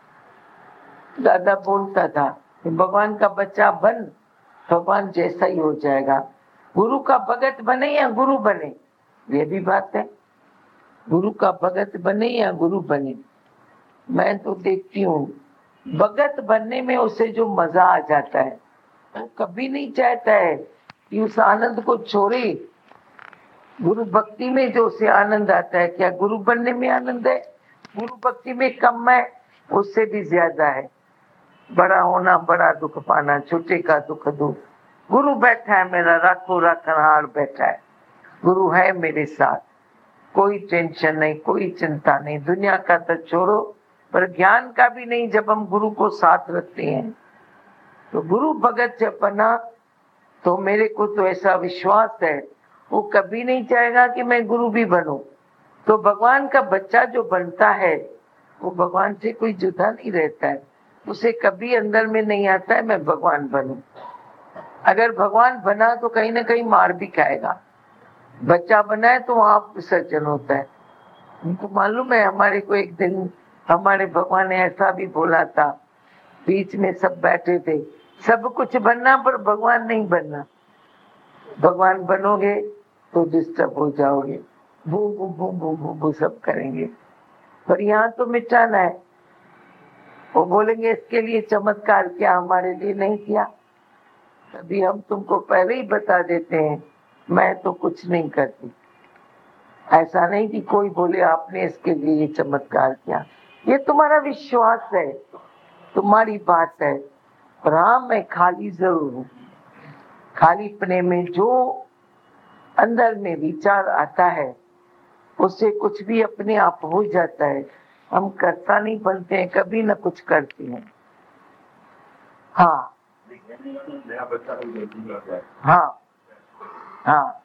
दादा बोलता था कि भगवान का बच्चा बन, भगवान जैसा ही हो जाएगा। गुरु का भगत बने या गुरु बने, ये भी बात है। गुरु का भगत बने या गुरु बने, मैं तो देखती हूँ भगत बनने में उसे जो मजा आ जाता है, वो कभी नहीं चाहता है कि उस आनंद को छोड़े। गुरु भक्ति में जो उसे आनंद आता है, क्या गुरु बनने में आनंद है? गुरु भक्ति में कम है, उससे भी ज्यादा है। बड़ा होना, बड़ा दुख पाना, छोटे का दुख दूर। गुरु बैठा है मेरा, राखो राखनहार बैठा है, गुरु है मेरे साथ, कोई टेंशन नहीं, कोई चिंता नहीं। दुनिया का तो छोड़ो, पर ज्ञान का भी नहीं। जब हम गुरु को साथ रखते हैं तो गुरु भगत जब बना तो मेरे को तो ऐसा विश्वास है वो कभी नहीं चाहेगा कि मैं गुरु भी बनूं। तो भगवान का बच्चा जो बनता है वो भगवान से कोई जुदा नहीं रहता है, उसे कभी अंदर में नहीं आता है मैं भगवान बनूं। अगर भगवान बना तो कहीं ना कहीं मार भी खाएगा। बच्चा बना है तो वहां विसर्जन होता है। उनको मालूम है, हमारे को एक दिन हमारे भगवान ने ऐसा भी बोला था, बीच में सब बैठे थे, सब कुछ बनना पर भगवान नहीं बनना। भगवान बनोगे तो डिस्टर्ब हो जाओगे, भू भू भू भू भू भू सब करेंगे, पर यहाँ तो मिटाना है। वो बोलेंगे इसके लिए चमत्कार क्या हमारे लिए नहीं किया? तभी हम तुमको पहले ही बता देते हैं, मैं तो कुछ नहीं करती। ऐसा नहीं कि कोई बोले आपने इसके लिए ये चमत्कार किया, ये तुम्हारा विश्वास है, तुम्हारी बात है। पर हाँ, मैं खाली जरूर हूँ। खालीपने में जो अंदर में विचार आता है उससे कुछ भी अपने आप हो जाता है। हम कर्ता नहीं बनते हैं, कभी न कुछ करते हैं। हाँ हाँ हाँ,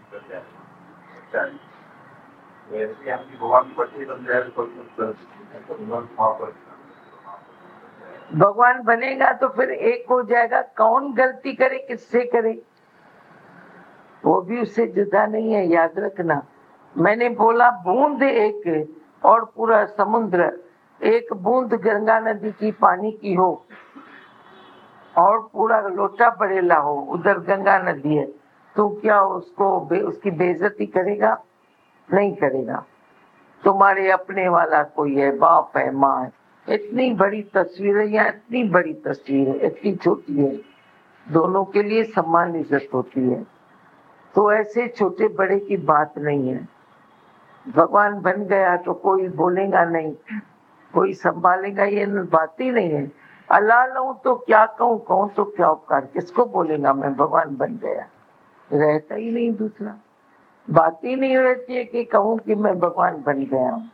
भगवान बनेगा तो फिर एक हो जाएगा। कौन गलती करे, किससे करे, वो भी उससे जुदा नहीं है, याद रखना। मैंने बोला बूंद एक और पूरा समुद्र, एक बूंद गंगा नदी की पानी की हो और पूरा लोटा बड़ेला हो, उधर गंगा नदी है, तो क्या उसको उसकी बेइज्जती करेगा? नहीं करेगा। तुम्हारे अपने वाला कोई है, बाप है, माँ है, इतनी बड़ी तस्वीर है या इतनी बड़ी तस्वीर है, इतनी छोटी है, दोनों के लिए समान इज्जत होती है। तो ऐसे छोटे बड़े की बात नहीं है। भगवान बन गया तो कोई बोलेगा नहीं, कोई संभालेगा, ये बात ही नहीं है। अल्लाह लूं तो क्या कहूँ तो क्या उपकार, किसको बोलेगा मैं भगवान बन गया, रहता ही नहीं दूसरा। बात ही नहीं रहती है कि कहूँ कि मैं भगवान बन गया हूँ।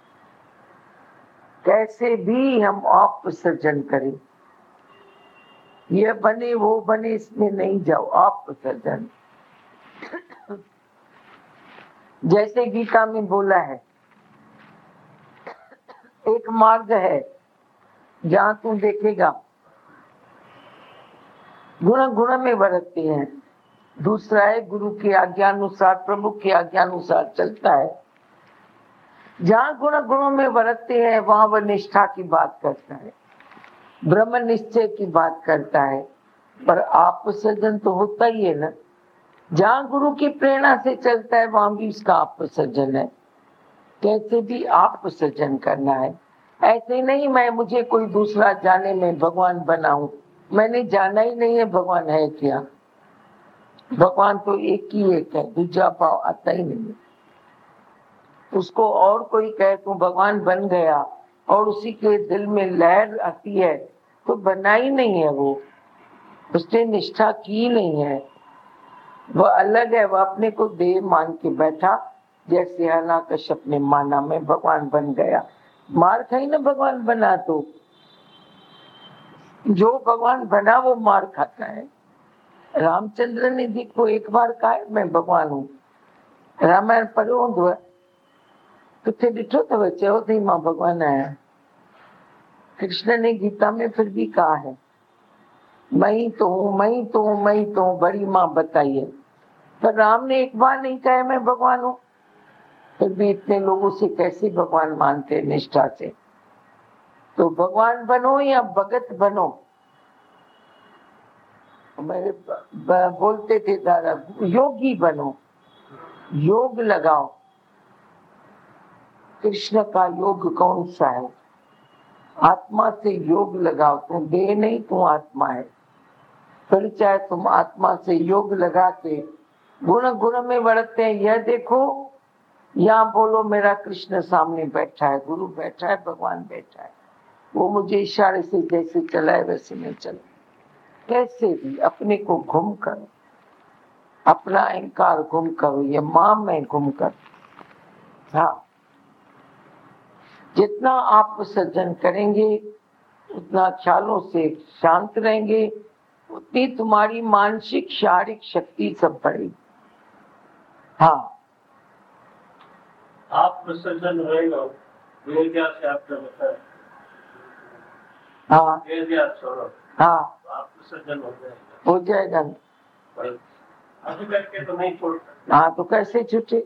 कैसे भी हम आप विसर्जन करें, ये बने वो बने, इसमें नहीं जाओ, आप विसर्जन। जैसे गीता में बोला है, एक मार्ग है जहां तू देखेगा गुण गुण में बरतते हैं, दूसरा है गुरु की आज्ञा अनुसार, प्रभु की आज्ञा अनुसार चलता है। जहां गुण गुणों में बरतते हैं वहां वह निष्ठा की बात करता है, ब्रह्म निश्चय की बात करता है, पर आप विसर्जन तो होता ही है ना। जहां गुरु की प्रेरणा से चलता है वहां भी उसका आप विसर्जन है। कैसे भी आप विसर्जन करना है, ऐसे नहीं मैं मुझे कोई दूसरा जाने में भगवान बनाऊं, मैंने जाना ही नहीं है भगवान है क्या। भगवान तो एक ही एक है, दूसरा भाव आता ही नहीं है। उसको और कोई कहे तो भगवान बन गया और उसी के दिल में लहर आती है तो बना ही नहीं है वो, उसने निष्ठा की नहीं है, वह अलग है। वह अपने को देव मान के बैठा, जैसे हिरण्यकश्यप ने माना मैं भगवान बन गया। मार खाई ना भगवान बना, तो जो भगवान बना वो मार खाता है। रामचंद्र ने देखो एक बार कहा मैं भगवान हूँ, रामायण पढ़ो हुंदो किथे ॾिठो अथव, चयो अथई मां भगवान आहियां। कृष्ण ने गीता में फिर भी कहा है मैं ही तो हूँ, मैं ही तो हूँ, मैं ही तो हूँ, बड़ी माँ बताइए। पर राम ने एक बार नहीं कहा मैं भगवान हूँ। फिर भी इतने लोगों से कैसे भगवान मानते निष्ठा से। तो भगवान बनो या भगत बनो। मेरे बोलते थे दादा योगी बनो, योग लगाओ। कृष्ण का योग कौन सा है, आत्मा से योग लगाओ। तुम देह नहीं, तुम आत्मा है। फिर चाहे तुम आत्मा से योग लगा के गुण गुण में बढ़ते हैं, यह देखो यहाँ बोलो मेरा कृष्ण सामने बैठा है, गुरु बैठा है, भगवान बैठा है, वो मुझे इशारे से जैसे चलाए वैसे मैं चलो। कैसे भी अपने को घुम कर, अपना अहंकार घुम करो, ये मां में घुम कर। हाँ, जितना आप विसर्जन करेंगे उतना ख्यालों से शांत रहेंगे, उतनी तुम्हारी मानसिक शारीरिक शक्ति सब बढ़ेगी। हाँ,
आप विसर्जन होएगा, ये क्या से आपने बताया।
हाँ,
ये क्या छोड़ो,
हाँ,
आप विसर्जन हो
जाएगा।
अभी करके तो नहीं छोड़ सकते।
हाँ, तो कैसे छूटे,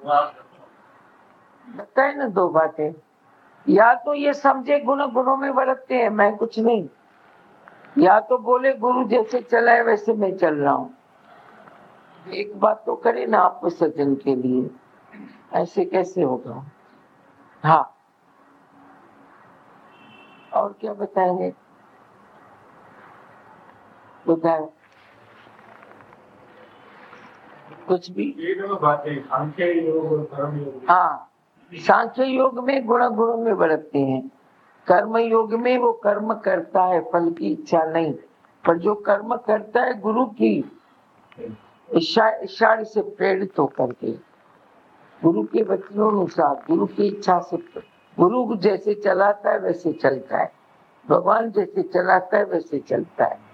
बताए ना दो बातें। या तो ये समझे गुण गुणों में बरतते हैं, मैं कुछ नहीं, या तो बोले गुरु जैसे चला है वैसे मैं चल रहा हूँ। एक बात तो करे ना आप विसर्जन के लिए, ऐसे कैसे होगा। हाँ, और क्या बताएंगे, बताए कुछ भी।
ये दोनों बातें सांख्य योग और कर्म योग।
हाँ, सांख्य योग में गुण गुणों में बरतते हैं, कर्म योग में वो कर्म करता है, फल की इच्छा नहीं, पर जो कर्म करता है गुरु की इशारे से प्रेरित होकर के, गुरु के वचनों अनुसार, गुरु की इच्छा से। गुरु जैसे चलाता है वैसे चलता है, भगवान जैसे चलाता है वैसे चलता है।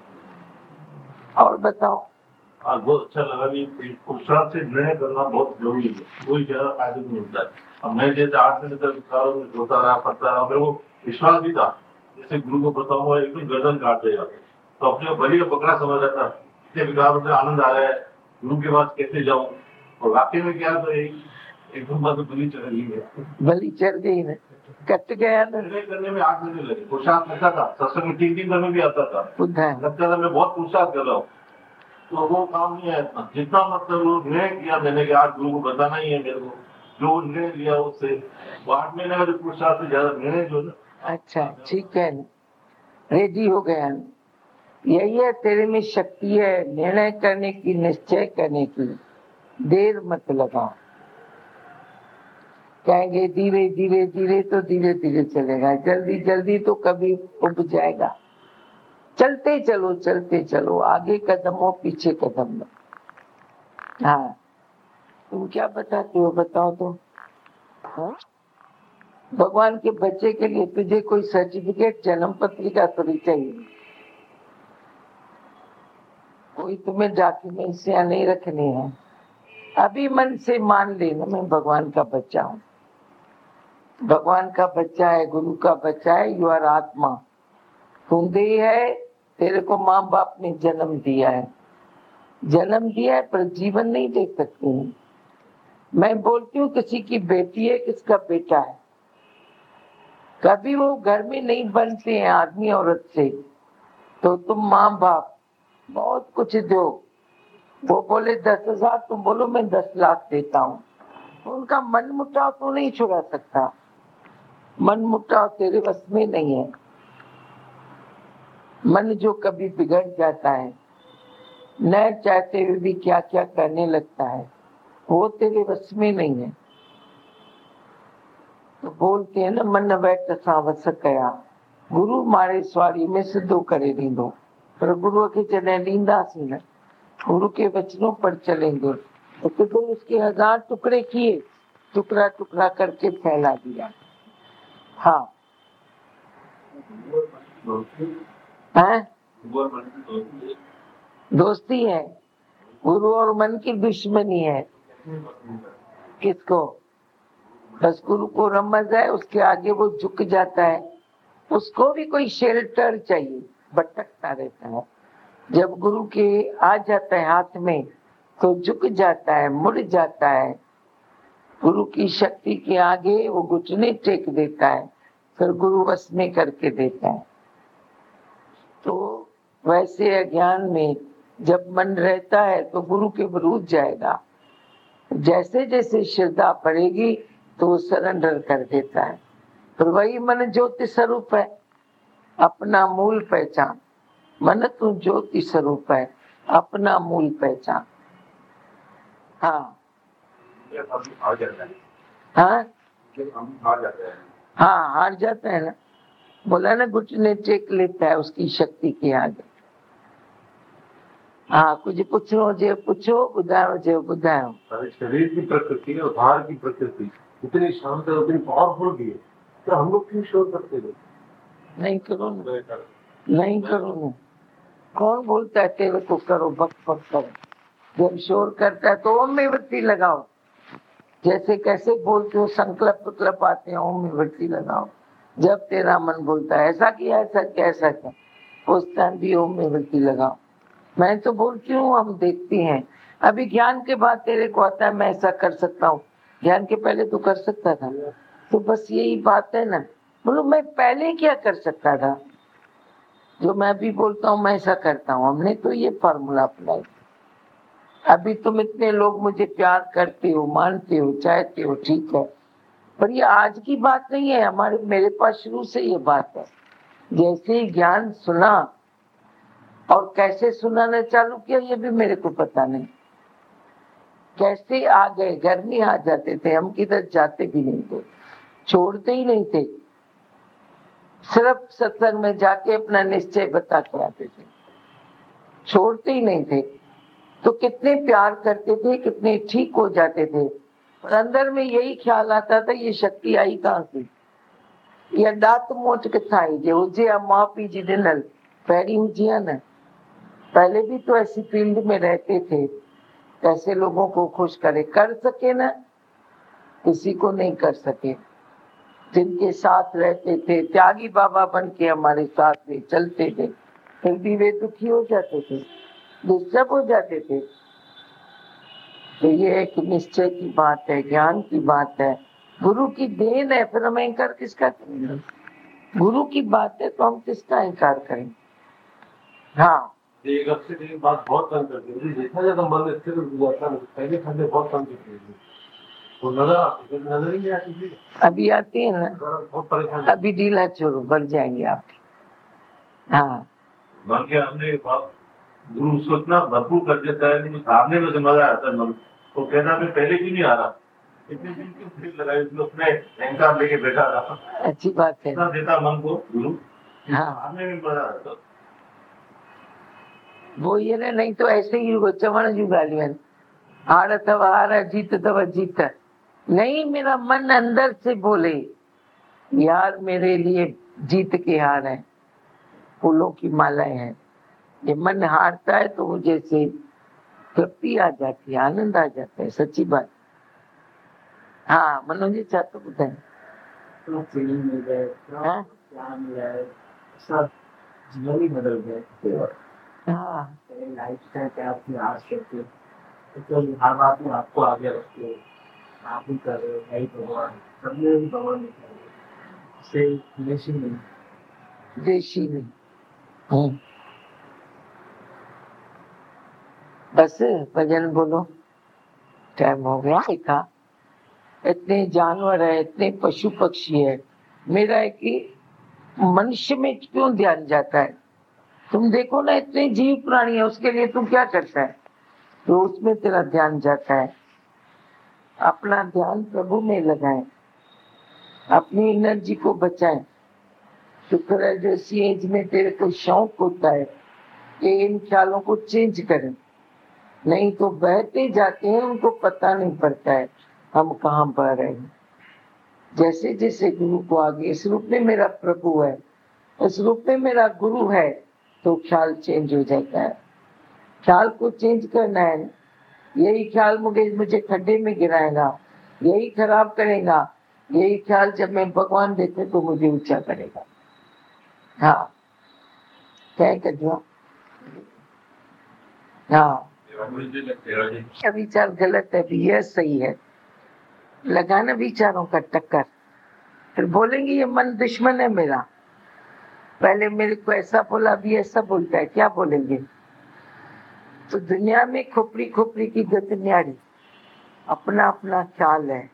और बताओ।
बहुत अच्छा लगा कि पुरुषार्थ से निर्णय करना बहुत जरूरी है, कोई ज्यादा फायदा नहीं होता है। अब मैं जैसे 8 महीने तक विचारों में सोता रहा, पढ़ता रहा, मेरे को विश्वास भी था जैसे गुरु को बताऊंगा एकदम गर्दन काट देगा, तो अपने बलि का पकड़ा समझ रहा था। इतने विकारों से आनंद आ रहा है, गुरु के पास कैसे जाऊं, और वाकई में क्या तो एकदम बात बलि चढ़ गई है, बलि चढ़ गई है, कट गया। निर्णय करने में 8 महीने लगे, पुरुषार्थ लगता था, सत्संग में 3 दिन में भी आता था, लगता था मैं बहुत पुरुषार्थ कर रहा हूँ, तो वो काम नहीं है इतना। जितना मतलब वो निर्णय किया मैंने कि आज गुरु को बताना ही है मेरे को, जो निर्णय लिया उससे 8 महीने का जो पुरुषार्थ से ज्यादा निर्णय जो। अच्छा, ठीक है, रेडी हो गया।
यही है तेरे में शक्ति है निर्णय करने की, निश्चय करने की। देर मत लगाओ। कहेंगे धीरे धीरे धीरे, तो धीरे धीरे चलेगा, जल्दी जल्दी तो कभी उब जाएगा। चलते चलो, आगे कदम हो पीछे कदम लो। हाँ, तुम क्या बताते हो बताओ तो। हाँ? भगवान के बच्चे के लिए तुझे कोई सर्टिफिकेट, जन्म पत्रिका थोड़ी चाहिए। कोई तुम्हें डॉक्यूमेंट्स या नहीं रखने हैं। अभी मन से मान लेना मैं भगवान का बच्चा हूँ, भगवान का बच्चा है, गुरु का बच्चा है। यू आर आत्मा, तू देह है, तेरे को माँ बाप ने जन्म दिया है, पर जीवन नहीं दे सकती हूँ। मैं बोलती हूँ किसी की बेटी है, किसका बेटा है, कभी वो घर में नहीं बनते हैं आदमी औरत से, तो तुम माँ बाप बहुत कुछ दो। वो बोले 10,000, तुम बोलो मैं 10 लाख देता हूँ। उनका मन मुटाव तो नहीं छुड़ा सकता, मन मुटाव तेरे बस में नहीं है। मन जो कभी बिगड़ जाता है, न चाहते हुए भी क्या क्या करने लगता है, वो तेरे बस में नहीं है। तो बोलते हैं ना, मन बैठ सावस कया, गुरु मारे स्वारी में सिद्धो करे नींदो। पर गुरु के चले नींदा सी न, गुरु के वचनों पर चलेंगे तो तुम उसके 1000 टुकड़े किए, टुकड़ा टुकड़ा करके फैला दिया। हाँ, है दोस्ती है, गुरु और मन की दुश्मनी है। किसको? बस गुरु को रमज है, उसके आगे वो झुक जाता है। उसको भी कोई शेल्टर चाहिए, भटकता रहता है। जब गुरु के आ जाता है हाथ में तो झुक जाता है, मुड़ जाता है। गुरु की शक्ति के आगे वो घुटने टेक देता है, फिर गुरु वश में करके देता है। तो वैसे अज्ञान में जब मन रहता है तो गुरु के विरुद्ध जाएगा। जैसे जैसे श्रद्धा पड़ेगी तो वो सरेंडर कर देता है। फिर वही मन ज्योति स्वरूप है, अपना मूल पहचान। मन तू ज्योति स्वरूप है, अपना मूल पहचान। हाँ हाँ हाँ, हार जाता है ना, बोला ना, घुटने टेक लेता है उसकी शक्ति के आगे। हाँ, कुछ पूछो जो पूछो, बुधाओ जो बुधाओ।
शरीर की प्रकृति और बाहर की प्रकृति इतनी शांत है, उतनी पावरफुल भी है, तो हम लोग क्यों शोर करते हैं?
नहीं करो ना, नहीं करो ना। कौन बोलता है तेरे को करो, बक बक करो। जब शोर करता है तो ओम में वृत्ति लगाओ। जैसे कैसे बोलते हो, संकल्प विकल्प आते हैं, ओम में वृत्ति लगाओ। जब तेरा मन बोलता है ऐसा किया, ऐसा क्या, ऐसा क्या, उस टाइम भी ओम में वृत्ति लगाओ। मैं तो बोलती हूँ, हम देखती हैं। अभी ज्ञान के बाद तेरे को आता है मैं ऐसा कर सकता हूँ, ज्ञान के पहले तो कर सकता था। तो बस यही बात है ना, बोलो मैं पहले क्या कर सकता था, जो मैं भी बोलता हूँ मैं ऐसा करता हूँ। हमने तो ये फॉर्मूला अपनाया। अभी तुम इतने लोग मुझे प्यार करते हो, मानते हो, चाहते हो, ठीक है, पर ये आज की बात नहीं है, मेरे पास शुरू से ये बात है। जैसे ज्ञान सुना और कैसे सुनाना चालू किया ये भी मेरे को पता नहीं। कैसे आ गए, घर में आ जाते थे, हम किधर जाते भी नहीं थे, छोड़ते ही नहीं थे, सिर्फ सत्संग में जाके अपना निश्चय बता के आते थे, छोड़ते ही नहीं थे। तो कितने प्यार करते थे, कितने ठीक हो जाते थे। पर अंदर में यही ख्याल आता था, ये शक्ति आई कहाँ से, ये दात मोच किथाई जो हुजे मापी जी दिनल पैरी हुजिया न। पहले भी तो ऐसी फील्ड में रहते थे, कैसे लोगों को खुश करे, कर सके ना, किसी को नहीं कर सके। जिनके साथ रहते थे, त्यागी बाबा बन के हमारे साथ में चलते थे, फिर भी वे दुखी हो जाते थे, डिस्टर्ब हो जाते थे। तो ये एक निश्चय की बात है, ज्ञान की बात है, गुरु की देन है। फिर हम इंकार किसका करेंगे? गुरु की बात है तो हम किसका इंकार करें? हाँ,
एक हफ्ते की बात बहुत तंग करती है, जितना ज्यादा मन स्थिर हो जाता है, पहले ठंडे बहुत तंग करती है, तो नजर ही नहीं आती थी।
अभी आती है ना,
बहुत परेशान।
अभी ढीला छोड़ो, बढ़ जाएंगे आप। हाँ,
मन के हमने गुरु उसको इतना भरपूर कर देता है कि सामने में से मजा आता है मन तो कहना मैं पहले क्यों नहीं आ रहा इतने दिन क्यों भीड़ लगाई उसने अहंकार लेके बैठा रहा
अच्छी बात है।
इतना देता मन को गुरु
हाँ
सामने में मजा आता
वो ये ना, नहीं तो ऐसे ही वो चवण जू गालियन हार अथव हार जीत अथव जीत। नहीं, मेरा मन अंदर से बोले यार मेरे लिए जीत के हार है, फूलों की मालाएं हैं। ये मन हारता है तो वो जैसे तृप्ति आ जाती है, आनंद आ जाता है, सच्ची बात। हाँ मनोज जी चाहते तो बताए। हाँ?
सब जीवन ही बदल गए।
हाँ
लाइफ स्टाइल पे आपकी आज करते तो हर बात में आपको आगे रखते हो, आप ही कर रहे हो, भाई भगवान सबने भी भगवान से देशी नहीं
देशी नहीं। बस भजन बोलो, टाइम हो गया। देखा इतने जानवर है, इतने पशु पक्षी है, मेरा है कि मनुष्य में क्यों ध्यान जाता है। तुम देखो ना इतने जीव प्राणी है, उसके लिए तू क्या करता है, तो उसमें तेरा ध्यान जाता है। अपना ध्यान प्रभु में लगाएं, अपनी एनर्जी को बचाएं। शुक्र है जो इसी एज में तेरे को शौक होता है कि इन ख्यालों को चेंज करें, नहीं तो बहते जाते हैं, उनको पता नहीं पड़ता है हम कहाँ बह रहे हैं। जैसे जैसे गुरु को आगे, इस रूप में मेरा प्रभु है, इस रूप में मेरा गुरु है, तो ख्याल चेंज हो जाता है। ख्याल को चेंज करना है, यही ख्याल मुझे खड्डे में गिराएगा, यही खराब करेगा, यही ख्याल जब मैं भगवान देखे तो मुझे ऊंचा करेगा। हाँ क्या कर दो। हाँ विचार गलत है, यह सही है। लगाना विचारों का टक्कर, फिर बोलेंगे ये मन दुश्मन है मेरा, पहले मेरे को ऐसा बोला, अभी ऐसा बोलता है, क्या बोलेंगे। तो दुनिया में खोपड़ी खोपड़ी की गति न्यारी, अपना अपना ख्याल है।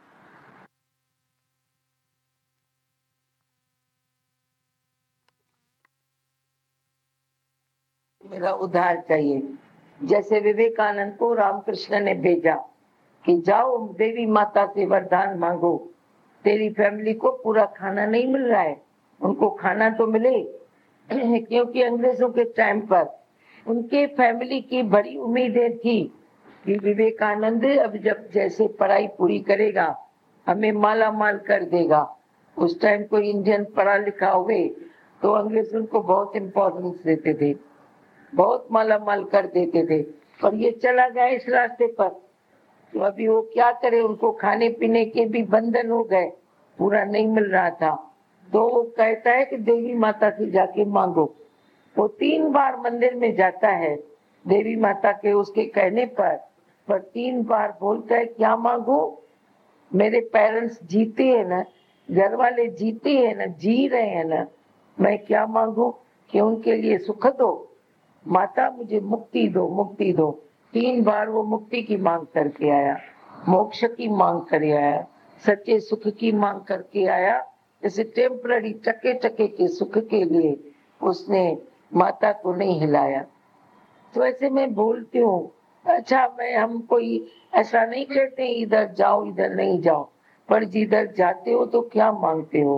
मेरा उद्धार चाहिए। जैसे विवेकानंद को रामकृष्ण ने भेजा कि जाओ देवी माता से वरदान मांगो, तेरी फैमिली को पूरा खाना नहीं मिल रहा है, उनको खाना तो मिले। क्योंकि अंग्रेजों के टाइम पर उनके फैमिली की बड़ी उम्मीदें थी कि विवेकानंद अब जब जैसे पढ़ाई पूरी करेगा हमें माला माल कर देगा। उस टाइम कोई इंडियन पढ़ा लिखा हुए तो अंग्रेज उनको बहुत इम्पोर्टेंस देते थे, बहुत माला माल कर देते थे। पर ये चला गया इस रास्ते पर, तो अभी वो क्या करे, उनको खाने पीने के भी बंधन हो गए, पूरा नहीं मिल रहा था। तो वो कहता है कि देवी माता से जाके मांगो। वो 3 बार मंदिर में जाता है देवी माता के उसके कहने पर 3 बार बोलता है क्या मांगो, मेरे पेरेंट्स जीते हैं ना, घर वाले जीते हैं ना, जी रहे हैं ना, मैं क्या मांगू कि उनके लिए सुख दो, माता मुझे मुक्ति दो, मुक्ति दो। 3 बार वो मुक्ति की मांग करके आया, मोक्ष की मांग कर आया, सच्चे सुख की मांग करके आया। जैसे टेम्पररी टके टके के सुख के लिए उसने माता को नहीं हिलाया। तो ऐसे मैं बोलती हूँ, अच्छा मैं हम कोई ऐसा नहीं कहते इधर जाओ इधर नहीं जाओ, पर जिधर जाते हो तो क्या मांगते हो,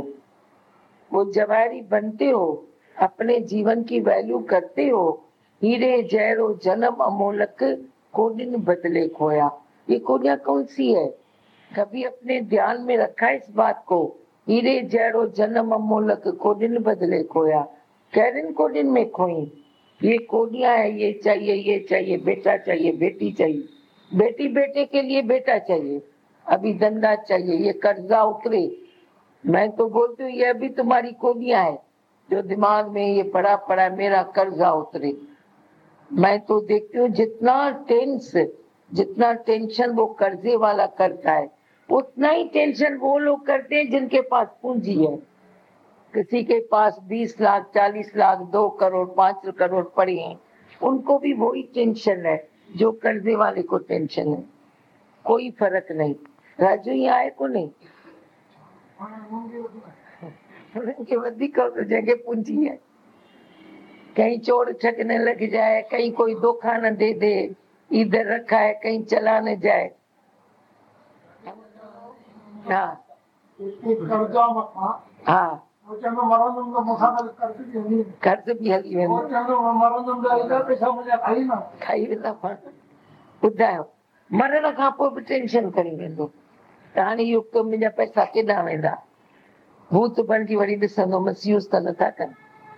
वो जवाहरी बनते हो, अपने जीवन की वैल्यू करते हो। हीरे जैरो जन्म अमोलक कोडिन बदले खोया, ये कोडिया कौन सी है, कभी अपने ध्यान में रखा इस बात को। हीरे जैरो जन्म अमोलक कोडिन बदले खोया, कैरिन कोडिन में खोई। ये कोडियां है, ये चाहिए, बेटा चाहिए, बेटी चाहिए, बेटी बेटे के लिए बेटा चाहिए, अभी धंधा चाहिए, ये कर्जा उतरे। मैं तो बोलती हूँ ये अभी तुम्हारी कोडियां है जो दिमाग में ये पड़ा पड़ा मेरा कर्जा उतरे। मैं तो देखती हूँ जितना टेंशन वो कर्जे वाला करता है, उतना ही टेंशन वो लोग करते हैं जिनके पास पूंजी है। किसी के पास 20 लाख 40 लाख 2 करोड़ 5 करोड़ पड़े हैं, उनको भी वही टेंशन है जो कर्जे वाले को टेंशन है। कोई फर्क नहीं। राजू यहाँ आए को नहीं, उनके वधिक जगह पूंजी है। कहीं चोर ठगने लग जाए, कहीं कोई धोखा न दे दे, इधर रखा है कहीं चला न जाए। हाँ हाँ कर्ज भी हली खाई वेंदा पाण ॿुधायो मरण खां पोइ बि टेंशन खणी वेंदो त हाणे इहो कमु मुंहिंजा पैसा केॾां वेंदा, भूत बणजी वरी ॾिसंदो मिसयूज़ त नथा कनि।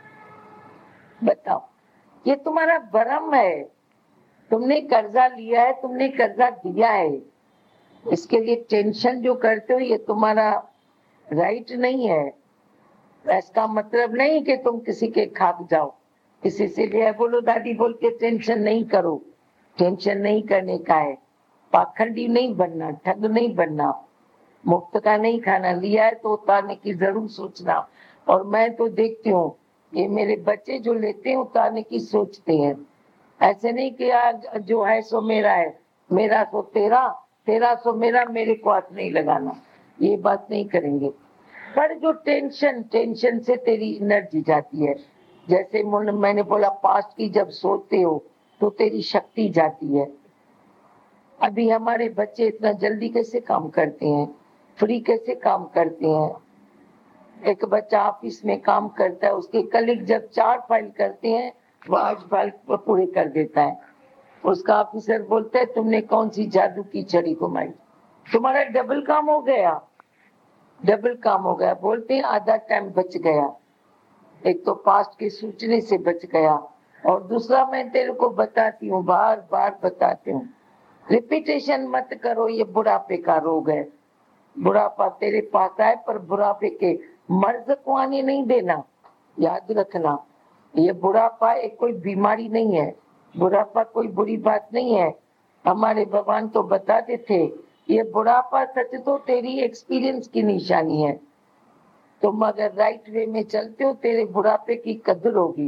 बताओ, ये तुम्हारा भ्रम है, तुमने कर्जा लिया है, तुमने कर्जा दिया है, इसके लिए टेंशन जो करते हो ये तुम्हारा राइट नहीं है। इसका मतलब नहीं कि तुम किसी के खाक जाओ, किसी से लिया बोलो दादी बोल के टेंशन नहीं करो, टेंशन नहीं करने का है। पाखंडी नहीं बनना, ठग नहीं बनना, मुफ्त का नहीं खाना, लिया है तो उतारने की जरूर सोचना। और मैं तो देखती हूँ ये मेरे बच्चे जो लेते हैं उतारने की सोचते हैं, ऐसे नहीं कि आज जो है सो मेरा है, मेरा सो तेरा, तेरा सो मेरा, मेरे को हाथ नहीं लगाना, ये बात नहीं करेंगे। पर जो टेंशन से तेरी एनर्जी जाती है, जैसे मैंने बोला पास्ट की जब सोचते हो तो तेरी शक्ति जाती है। अभी हमारे बच्चे इतना जल्दी कैसे काम करते हैं, फ्री कैसे काम करते हैं। एक बच्चा ऑफिस में काम करता है, उसके कलीग जब 4 फाइल करते हैं वो 8 फाइल पूरे कर देता है। उसका ऑफिसर बोलता है तुमने कौन सी जादू की छड़ी घुमाई, तुम्हारा डबल काम हो गया, डबल काम हो गया। बोलते हैं आधा टाइम बच गया, एक तो पास्ट के सोचने से बच गया, और दूसरा मैं तेरे को बताती हूँ, बार बार बताती हूँ, रिपीटेशन मत करो, ये बुढ़ापे का रोग है। बुढ़ापा तेरे पास आए पर बुढ़ापे के मर्ज को आने नहीं देना, याद रखना। ये बुढ़ापा एक कोई बीमारी नहीं है, बुढ़ापा कोई बुरी बात नहीं है। हमारे भगवान तो बताते थे ये बुढ़ापा सच तो तेरी एक्सपीरियंस की निशानी है। तुम अगर राइट वे में चलते हो तेरे बुढ़ापे की कदर होगी,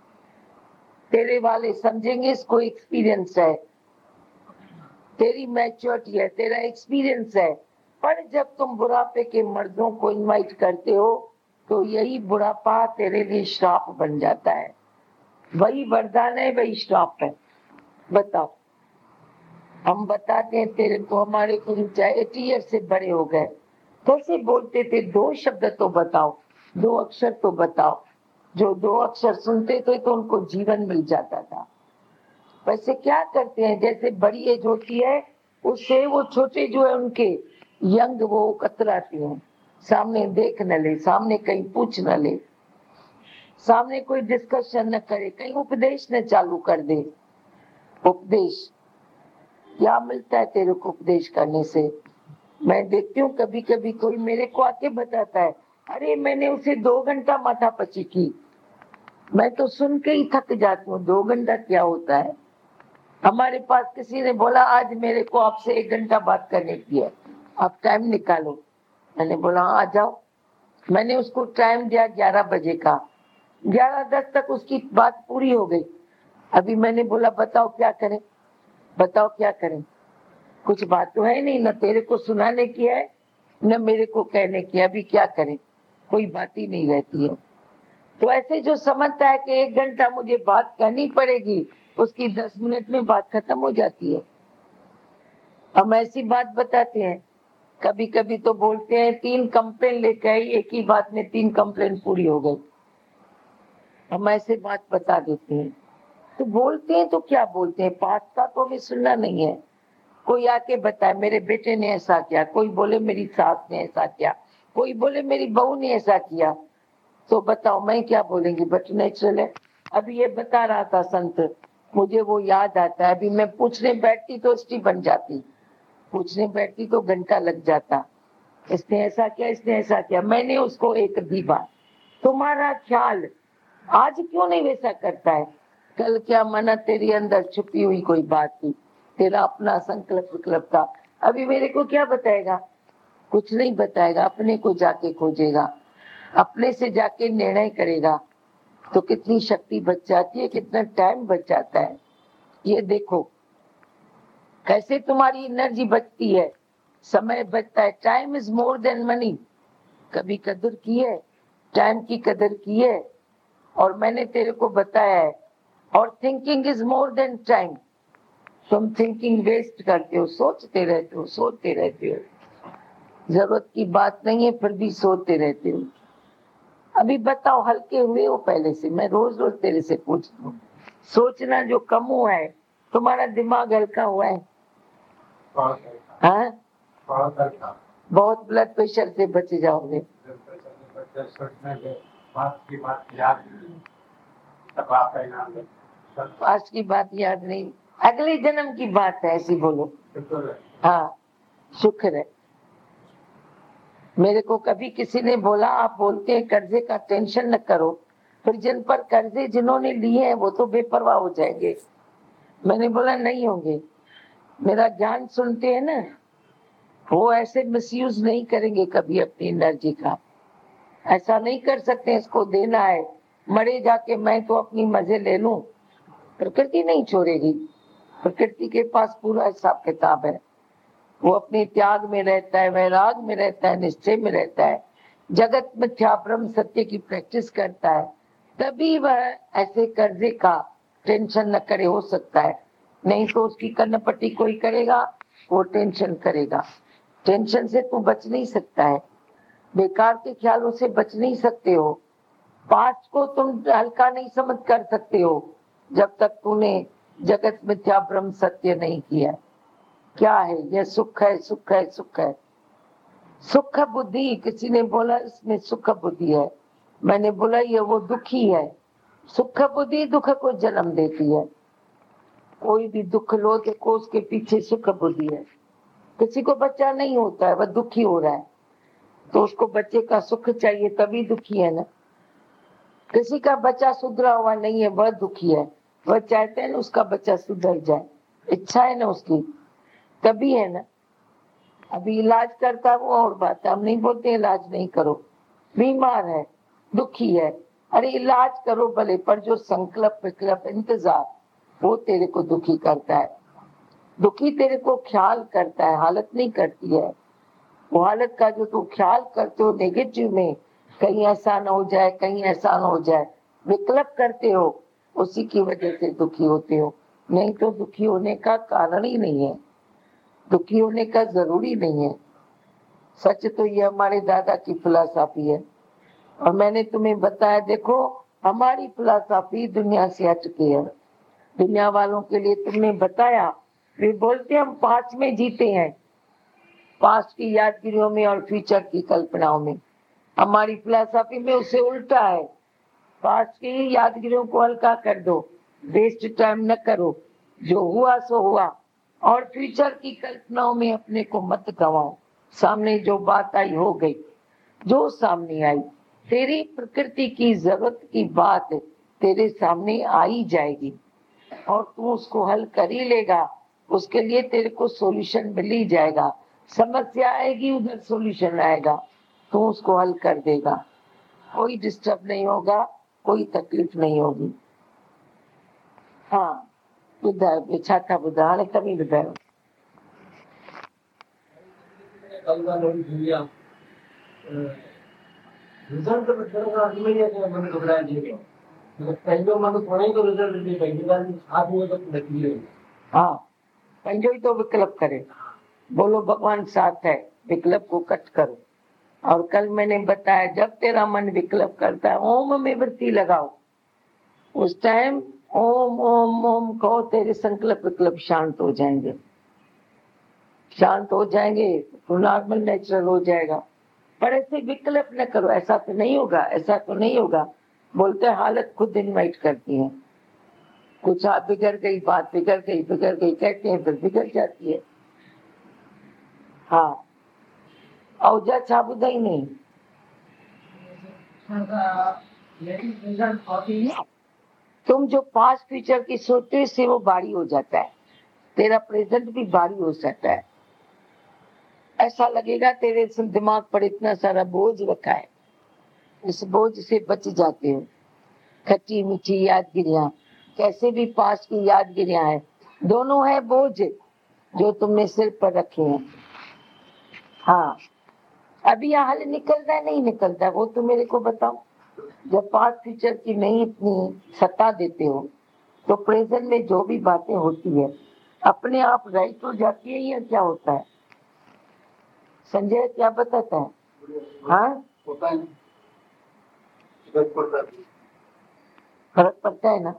तेरे वाले समझेंगे इसको एक्सपीरियंस है, तेरी मैच्योरिटी है, तेरा एक्सपीरियंस है। पर जब तुम बुढ़ापे के मर्दों को इनवाइट करते हो तो यही बुढ़ापा तेरे लिए श्राप बन जाता है। वही वरदान है, वही श्राप है। बताओ, हम बताते हैं तेरे को, हमारे गुरु चाहे 80 ईयर से बड़े हो गए, कैसे बोलते थे, 2 शब्द तो बताओ, 2 अक्षर तो बताओ। जो 2 अक्षर सुनते थे तो उनको जीवन मिल जाता था। वैसे क्या करते हैं, जैसे बड़ी एज होती है उससे वो छोटे जो है उनके यंग वो कतराते हैं, सामने देख न ले, सामने कहीं पूछ न ले, सामने कोई डिस्कशन न करे, कहीं उपदेश न चालू कर दे। उपदेश क्या मिलता है तेरे को उपदेश करने से? मैं देखती हूँ कभी कभी कोई मेरे को आके बताता है, अरे मैंने उसे 2 घंटा माथापच्ची की। मैं तो सुन के ही थक जाती हूँ, 2 घंटा क्या होता है। हमारे पास किसी ने बोला आज मेरे को आपसे 1 घंटा बात करने की है, आप टाइम निकालो। मैंने बोला आ जाओ। मैंने उसको टाइम दिया 11 बजे का, 11:10 तक उसकी बात पूरी हो गई। अभी मैंने बोला बताओ क्या करें, बताओ क्या करें। कुछ बात तो है नहीं, न तेरे को सुनाने की है न मेरे को कहने की, अभी क्या करें, कोई बात ही नहीं रहती है। तो ऐसे जो समझता है कि 1 घंटा मुझे बात करनी पड़ेगी, उसकी 10 मिनट में बात खत्म हो जाती है। हम ऐसी बात बताते हैं, कभी कभी तो बोलते हैं 3 कंप्लेन लेके आई, एक ही बात में 3 कंप्लेन पूरी हो गई। हम ऐसे बात बता देते हैं। तो बोलते हैं तो क्या बोलते हैं, पास का तो हमें सुनना नहीं है। कोई आके बताए मेरे बेटे ने ऐसा किया, कोई बोले मेरी सास ने ऐसा किया, कोई बोले मेरी बहू ने ऐसा किया, तो बताओ मैं क्या बोलेंगी, बट नेचुरल है। अभी ये बता रहा था संत, मुझे वो याद आता है। अभी मैं पूछने बैठती तो स्टी बन जाती, पूछने बैठती तो घंटा लग जाता, इसने ऐसा किया, इसने ऐसा किया। मैंने उसको एक दी बात, तुम्हारा ख्याल आज क्यों नहीं वैसा करता है, कल क्या मना तेरे अंदर छुपी हुई कोई बात थी, तेरा अपना संकल्प विकल्प था। अभी मेरे को क्या बताएगा, कुछ नहीं बताएगा, अपने को जाके खोजेगा, अपने से जाके निर्णय करेगा। तो कितनी शक्ति बच जाती है, कितना टाइम बच जाता है। ये देखो कैसे तुम्हारी एनर्जी बचती है, समय बचता है। Time is more than money. कभी कदर की है, टाइम की कदर की है, और मैंने तेरे को बताया है। और thinking is more than time. तुम थिंकिंग वेस्ट करते हो, सोचते रहते हो, सोचते रहते हो, जरूरत की बात नहीं है फिर भी सोचते रहते हो। अभी बताओ हल्के हुए हो पहले से? मैं रोज रोज तेरे से पूछता हूँ, सोचना जो कम हुआ है, तुम्हारा दिमाग हल्का हुआ है? हाँ, बहुत ब्लड प्रेशर से बच जाओगे। पास्ट की बात याद नहीं, अगले जन्म की बात है, ऐसी बोलो। हाँ, शुक्र है। मेरे को कभी किसी ने बोला, आप बोलते हैं कर्जे का टेंशन न करो, फिर जिन पर कर्जे जिन्होंने लिए हैं वो तो बेपरवाह हो जाएंगे। मैंने बोला नहीं होंगे। मेरा ज्ञान सुनते हैं ना, वो ऐसे मिसयूज नहीं करेंगे कभी अपनी एनर्जी का। ऐसा नहीं कर सकते, इसको देना है, मरे जाके मैं तो अपनी मजे ले लूं। प्रकृति नहीं छोड़ेगी, प्रकृति के पास पूरा हिसाब किताब है। वो अपने त्याग में रहता है, वैराग में रहता है, निश्चय में रहता है, जगत मिथ्या ब्रह्म सत्य की प्रैक्टिस करता है, तभी वह ऐसे कर्जे का टेंशन न करे। हो सकता है, नहीं तो उसकी कन्नपट्टी कोई करेगा, वो टेंशन करेगा। टेंशन से तू बच नहीं सकता है, बेकार के ख्यालों से बच नहीं सकते हो। पास्ट को तुम हल्का नहीं समझ कर सकते हो जब तक तूने जगत मिथ्या ब्रह्म सत्य नहीं किया। क्या है यह? सुख है, सुख है, सुख है, सुख बुद्धि। किसी ने बोला इसमें सुख बुद्धि है, मैंने बोला ये वो दुखी है। सुख बुद्धि दुख को जन्म देती है। कोई भी दुख लो तो उसके पीछे सुख बुद्धि है। किसी को बच्चा नहीं होता है, वह दुखी हो रहा है, तो उसको बच्चे का सुख चाहिए, तभी दुखी है ना। किसी का बच्चा सुधरा हुआ नहीं है, वह दुखी है, वह चाहते हैं ना उसका बच्चा सुधर जाए, इच्छा है ना उसकी, तभी है ना। अभी इलाज करता है वो और बात है, हम नहीं बोलते इलाज नहीं करो। बीमार है, दुखी है, अरे इलाज करो भले, पर जो संकल्प विकल्प इंतजार, वो तेरे को दुखी करता है। दुखी तेरे को ख्याल करता है, हालत नहीं करती है। वो हालत का जो तू ख्याल करते हो नेगेटिव में, कहीं ऐसा न हो जाए, कहीं ऐसा न हो जाए, विकल्प करते हो, उसी की वजह से दुखी होते हो। नहीं तो दुखी होने का कारण ही नहीं है, दुखी होने का जरूरी नहीं है। सच तो ये हमारे दादा की फिलॉसफी है, और मैंने तुम्हें बताया, देखो हमारी फिलॉसफी दुनिया से हटके है। दुनिया वालों के लिए तुमने बताया, वे बोलते हम पास्ट में जीते हैं, पास्ट की यादगिरियों में और फ्यूचर की कल्पनाओं में। हमारी फिलॉसफी में उससे उल्टा है, पास्ट की यादगिरियों को हल्का कर दो, वेस्ट टाइम न करो, जो हुआ सो हुआ, और फ्यूचर की कल्पनाओं में अपने को मत गवाओ। सामने जो बात आई हो गई, जो सामने आई, तेरी प्रकृति की जरूरत की बात तेरे सामने आई जाएगी और तू उसको हल कर ही लेगा। उसके लिए तेरे को सॉल्यूशन मिल ही जाएगा। समस्या आएगी, उधर सॉल्यूशन आएगा, तू उसको हल कर देगा। कोई डिस्टर्ब नहीं होगा, कोई तकलीफ नहीं होगी। हाँ, ॿुधायो छा था ॿुधायो, हाणे तव्हीं ॿुधायो।
रिजल्ट मन घबराइजे, पंहिंजो मन थोड़े तो रिजल्ट ॾिजे, पंहिंजी ॻाल्हि छा थियो त नकली रही।
हाँ, पंहिंजो ही तो विकल्प करे। बोलो भगवान साथ है, विकल्प को कट करो। और कल मैंने बताया, जब तेरा मन विकल्प करता है, ओम में वृत्ति लगाओ, उस टाइम ओम ओम ओम कहो, तेरे संकल्प विकल्प शांत हो जाएंगे, शांत हो जाएंगे, तो नॉर्मल नेचुरल हो जाएगा। पर ऐसे विकल्प न करो, ऐसा तो नहीं होगा, ऐसा तो नहीं होगा। बोलते हालत खुद इन्वाइट करती है, कुछ आप बिगड़ गई, बात बिगड़ गई, बिगड़ गई कहते हैं, फिर बिगड़ जाती है। हाँ, औजा छा ॿुधाई नहीं। तुम जो पास्ट फ्यूचर की सोचते हो, इससे वो भारी हो जाता है, तेरा प्रेजेंट भी भारी हो सकता है। ऐसा लगेगा तेरे दिमाग पर इतना सारा बोझ रखा है, इस बोझ से बच जाते हो। खट्टी मीठी यादगिरियां, कैसे भी पास्ट की यादगिरियां हैं, दोनों है बोझ जो तुमने सिर पर रखे हैं। हाँ, अभी यहाँ हल निकलता है नहीं निकलता, वो तो मेरे को बताओ। जब पास्ट फ्यूचर की नहीं इतनी सत्ता देते हो तो प्रेजेंट में जो भी बातें होती है अपने आप राइट हो जाती है या क्या होता है? संजय क्या बताता है? हाँ,
होता है, फर्क पड़ता है।
फर्क पड़ता है ना?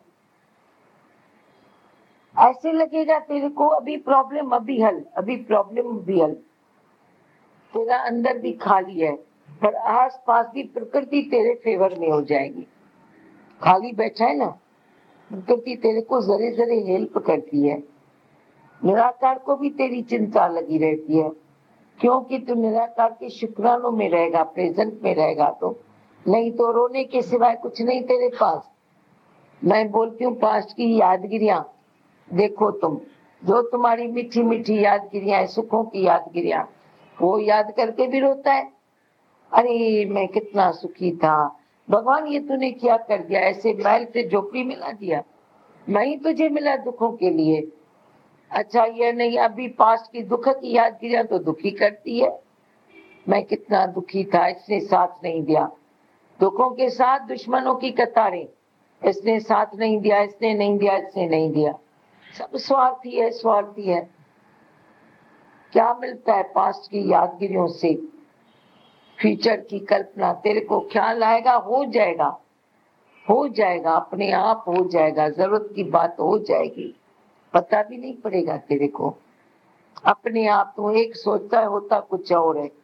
ऐसे लगेगा तेरे को अभी प्रॉब्लम अभी हल, अभी प्रॉब्लम भी हल, तेरा अंदर भी खाली है पर आस पास की प्रकृति तेरे फेवर में हो जाएगी। खाली बैठा है ना, प्रकृति तेरे को जरे जरे हेल्प करती है। निराकार को भी तेरी चिंता लगी रहती है क्योंकि तू निराकार के शुक्राणु में रहेगा, प्रेजेंट में रहेगा तो, नहीं तो रोने के सिवाय कुछ नहीं तेरे पास। मैं बोलती हूँ पास्ट की यादगिरियां देखो तुम, जो तुम्हारी मीठी मीठी यादगिरियां, सुखों की यादगिरियां, वो याद करके भी रोता है, अरे मैं कितना सुखी था, भगवान ये तूने क्या कर दिया, ऐसे महल से झोपड़ी मिला दिया, मैं ही तुझे मिला दुखों के लिए। अच्छा ये नहीं, अभी पास्ट की दुख की यादगिरियां तो दुखी करती है, मैं कितना दुखी था, इसने साथ नहीं दिया, दुखों के साथ दुश्मनों की कतारें, इसने साथ नहीं दिया, इसने नहीं दिया, इसने नहीं दिया, सब स्वार्थी है, स्वार्थी है। क्या मिलता है पास्ट की यादगिरियों से? फ्यूचर की कल्पना, तेरे को ख्याल आएगा, हो जाएगा, हो जाएगा, अपने आप हो जाएगा, जरूरत की बात हो जाएगी, पता भी नहीं पड़ेगा तेरे को, अपने आप। तो एक सोचता है होता कुछ और है,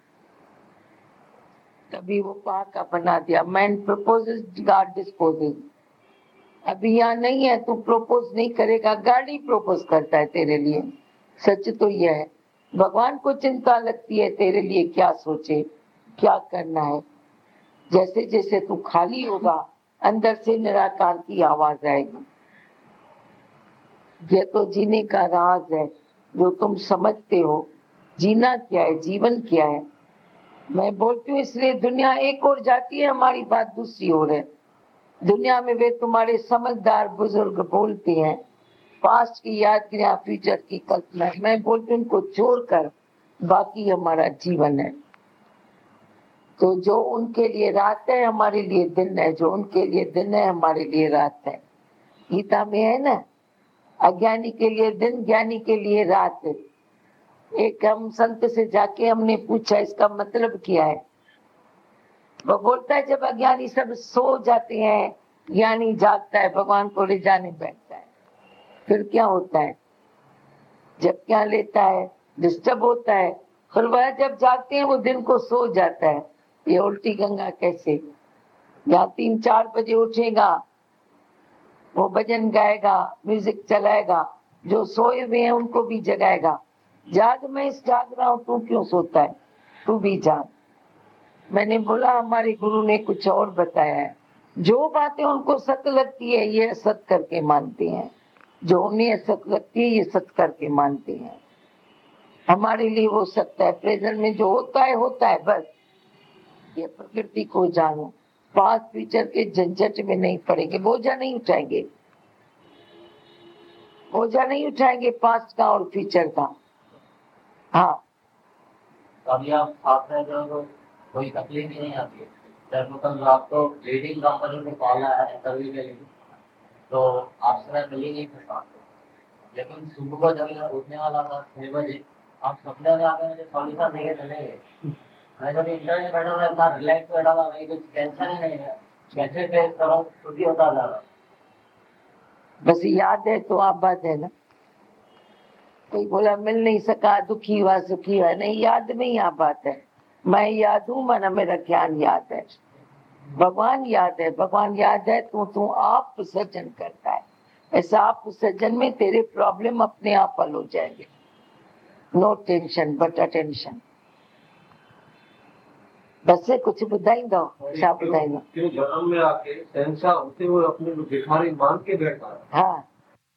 तभी वो पाका बना दिया। Man proposes, God disposes. अभी यहाँ नहीं है, तू प्रपोज नहीं करेगा, गॉड ही प्रपोज करता है तेरे लिए। सच तो यह है, भगवान को चिंता लगती है तेरे लिए क्या सोचे, क्या करना है। जैसे जैसे तू खाली होगा अंदर से निराकार की आवाज आएगी। ये तो जीने का राज है जो तुम समझते हो। जीना क्या है, जीवन क्या है, मैं बोलती हूँ इसलिए दुनिया एक और जाती है, हमारी बात दूसरी ओर है। दुनिया में वे तुम्हारे समझदार बुजुर्ग बोलते हैं पास्ट की यादगिरियां, फ्यूचर की कल्पना, मैं बोलती हूँ उनको छोड़कर बाकी हमारा जीवन है। तो जो उनके लिए रात है हमारे लिए दिन है, जो उनके लिए दिन है हमारे लिए रात है। गीता में है ना, अज्ञानी के लिए दिन, ज्ञानी के लिए रात। एक हम संत से जाके हमने पूछा इसका मतलब क्या है, वो बोलता है जब अज्ञानी सब सो जाते हैं, ज्ञानी जागता है, भगवान को ले जाने बैठता है, फिर क्या होता है, जब क्या लेता है, डिस्टर्ब होता है, फिर वह जब जागते हैं वो दिन को सो जाता है। ये उल्टी गंगा कैसे? या 3-4 बजे उठेगा, वो भजन गाएगा, म्यूजिक चलाएगा, जो सोए हुए हैं उनको भी जगाएगा, जाग, मैं इस जाग रहा हूं, तू क्यों सोता है, तू भी जाग। मैंने बोला हमारे गुरु ने कुछ और बताया है, जो बातें उनको सत्य लगती है ये असत करके मानते हैं, जो उन्हें असत लगती है ये सत्य करके मानते हैं। हमारे लिए वो सत्य है, प्रेजेंट में जो होता है बस। ये प्रकृति को जानो, पास्ट फ्यूचर के झंझट में नहीं पड़ेंगे, बोझा नहीं उठाएंगे, बोझा नहीं उठाएंगे पास्ट का और फ्यूचर का। हाँ,
अभी आप साथ में जो कोई तकलीफ ही नहीं आती है, जब मतलब आपको लीडिंग कंपनी में कॉल आया है इंटरव्यू के लिए, तो आपसे मिल ही नहीं सकता, लेकिन सुबह को जब मैं उठने वाला था 6 बजे, आप सपने में आकर मुझे सॉल्यूशन देके चले गए। मैं जब इंटरव्यू में बैठा था इतना रिलैक्स बैठा था, नहीं कुछ टेंशन ही नहीं है, कैसे फेस करो खुद ही होता जा रहा।
बस याद है तो आप बात है ना, कोई बोला मिल नहीं सका, दुखी हुआ, सुखी हुआ, नहीं, याद में ही आप बात है। मैं याद हूँ, मन मेरा ज्ञान याद है, भगवान याद है, भगवान याद है तो तू आप विसर्जन करता है। ऐसा आप विसर्जन में तेरे प्रॉब्लम अपने आप हल हो जाएंगे। No tension but attention. बस से कुछ बुधाईंदो, छा बुधाईंदो?
क्यों जन्म में आके शहंशाह होते हुए अपने भिखारी मान के बैठा है।
हाँ,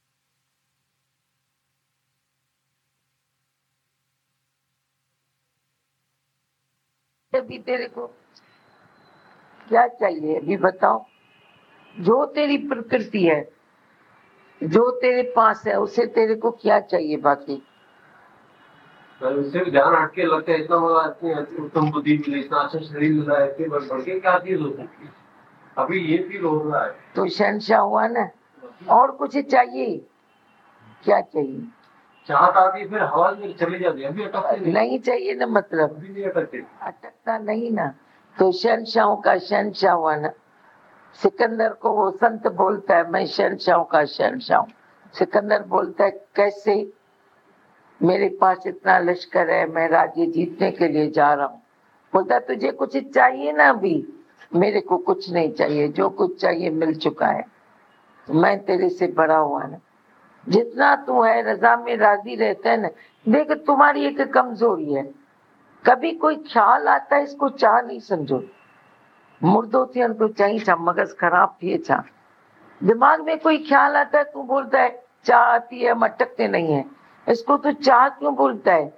अभी तेरे को क्या चाहिए अभी बताओ? जो तेरी प्रकृति है, जो तेरे पास है, उसे तेरे को क्या चाहिए बाकी?
उससे ध्यान हटके लगता है इतना बड़ा, इतनी उत्तम बुद्धि मिली, इतना अच्छा शरीर मिला है, बढ़ के क्या चीज हो सकती है?
अभी ये फील हो रहा है।
तो शहंशाह हुआ ना। और कुछ चाहिए? क्या चाहिए?
चाहत आती है, फिर हवा में चली जाती है, अभी अटकती
नहीं चाहिए ना, मतलब
अभी नहीं अटकती।
अटकता नहीं ना। तो शहंशाहों का शहंशाह हुआ ना। सिकंदर को वो संत बोलता है मैं शहंशाहों का शहंशाह हूँ। सिकंदर बोलता है कैसे? मेरे पास इतना लश्कर है, मैं राज्य जीतने के लिए जा रहा हूँ। बोलता है तुझे कुछ चाहिए ना? अभी मेरे को कुछ नहीं चाहिए, जो कुछ चाहिए मिल चुका है। मैं तेरे से बड़ा हुआ ना, जितना तू है रजा में राजी रहता है ना। देख तुम्हारी एक कमजोरी है, कभी कोई ख्याल आता है इसको चाह नहीं समझो। मुर्दो थी तो चाहिए था, मगज खराब थी चाह। दिमाग में कोई ख्याल आता है तू बोलता है चाह आती है, मटकते नहीं है। इसको तो चाह क्यों बोलता है?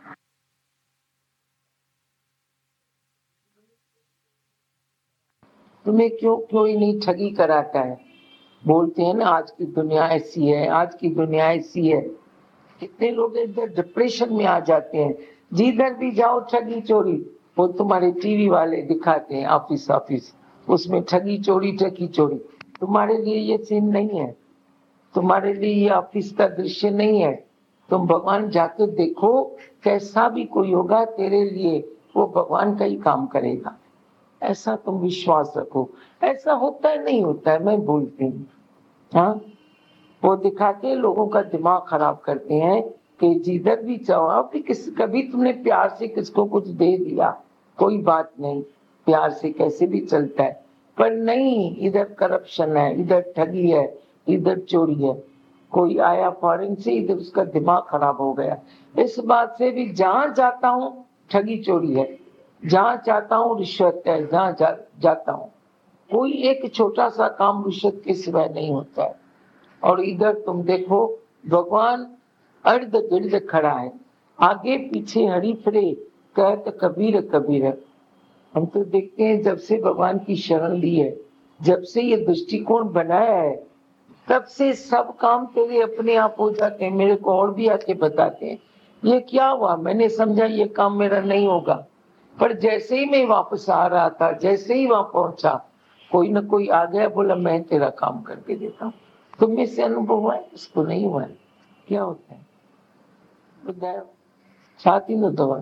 तुम्हें क्यों कोई नहीं ठगी कराता है? बोलते हैं ना आज की दुनिया ऐसी है, आज की दुनिया ऐसी है। कितने लोग इधर डिप्रेशन में आ जाते हैं। जिधर भी जाओ ठगी चोरी। वो तुम्हारे टीवी वाले दिखाते हैं ऑफिस उसमें ठगी चोरी। तुम्हारे लिए ये सीन नहीं है, तुम्हारे लिए ये ऑफिस का दृश्य नहीं है। तुम भगवान जाकर देखो, कैसा भी कोई होगा तेरे लिए वो भगवान का ही काम करेगा, ऐसा तुम विश्वास रखो। ऐसा होता है नहीं होता है मैं बोलती हूँ। हाँ, वो दिखाते हैं, लोगों का दिमाग खराब करते हैं कि जिधर भी चाहो कभी तुमने प्यार से किसको कुछ दे दिया, कोई बात नहीं, प्यार से कैसे भी चलता है। पर नहीं, इधर करप्शन है, इधर ठगी है, इधर चोरी है। कोई आया फॉरेन से, इधर उसका दिमाग खराब हो गया। इस बात से भी जहां जाता हूँ ठगी चोरी है, जहां चाहता हूँ रिश्वत है, जहां जाता हूँ कोई एक छोटा सा काम रिश्वत के सिवाय नहीं होता है। और इधर तुम देखो भगवान अर्ध गिर्द खड़ा है, आगे पीछे हरी फिरे, कहत कबीर कबीर। हम तो देखते हैं जब से भगवान की शरण ली है, जब से ये दृष्टिकोण बनाया है, तब से सब काम तेरे अपने आप हो जाते हैं। मेरे को और भी आके बताते हैं ये क्या हुआ, मैंने समझा ये काम मेरा नहीं होगा, पर जैसे ही मैं वापस आ रहा था, जैसे ही वहां पहुंचा, कोई ना कोई आ गया, बोला मैं तेरा काम करके देता हूँ। तुम्हें से अनुभव हुआ है? इसको नहीं हुआ है। क्या होता है बताओ? छाती न दवा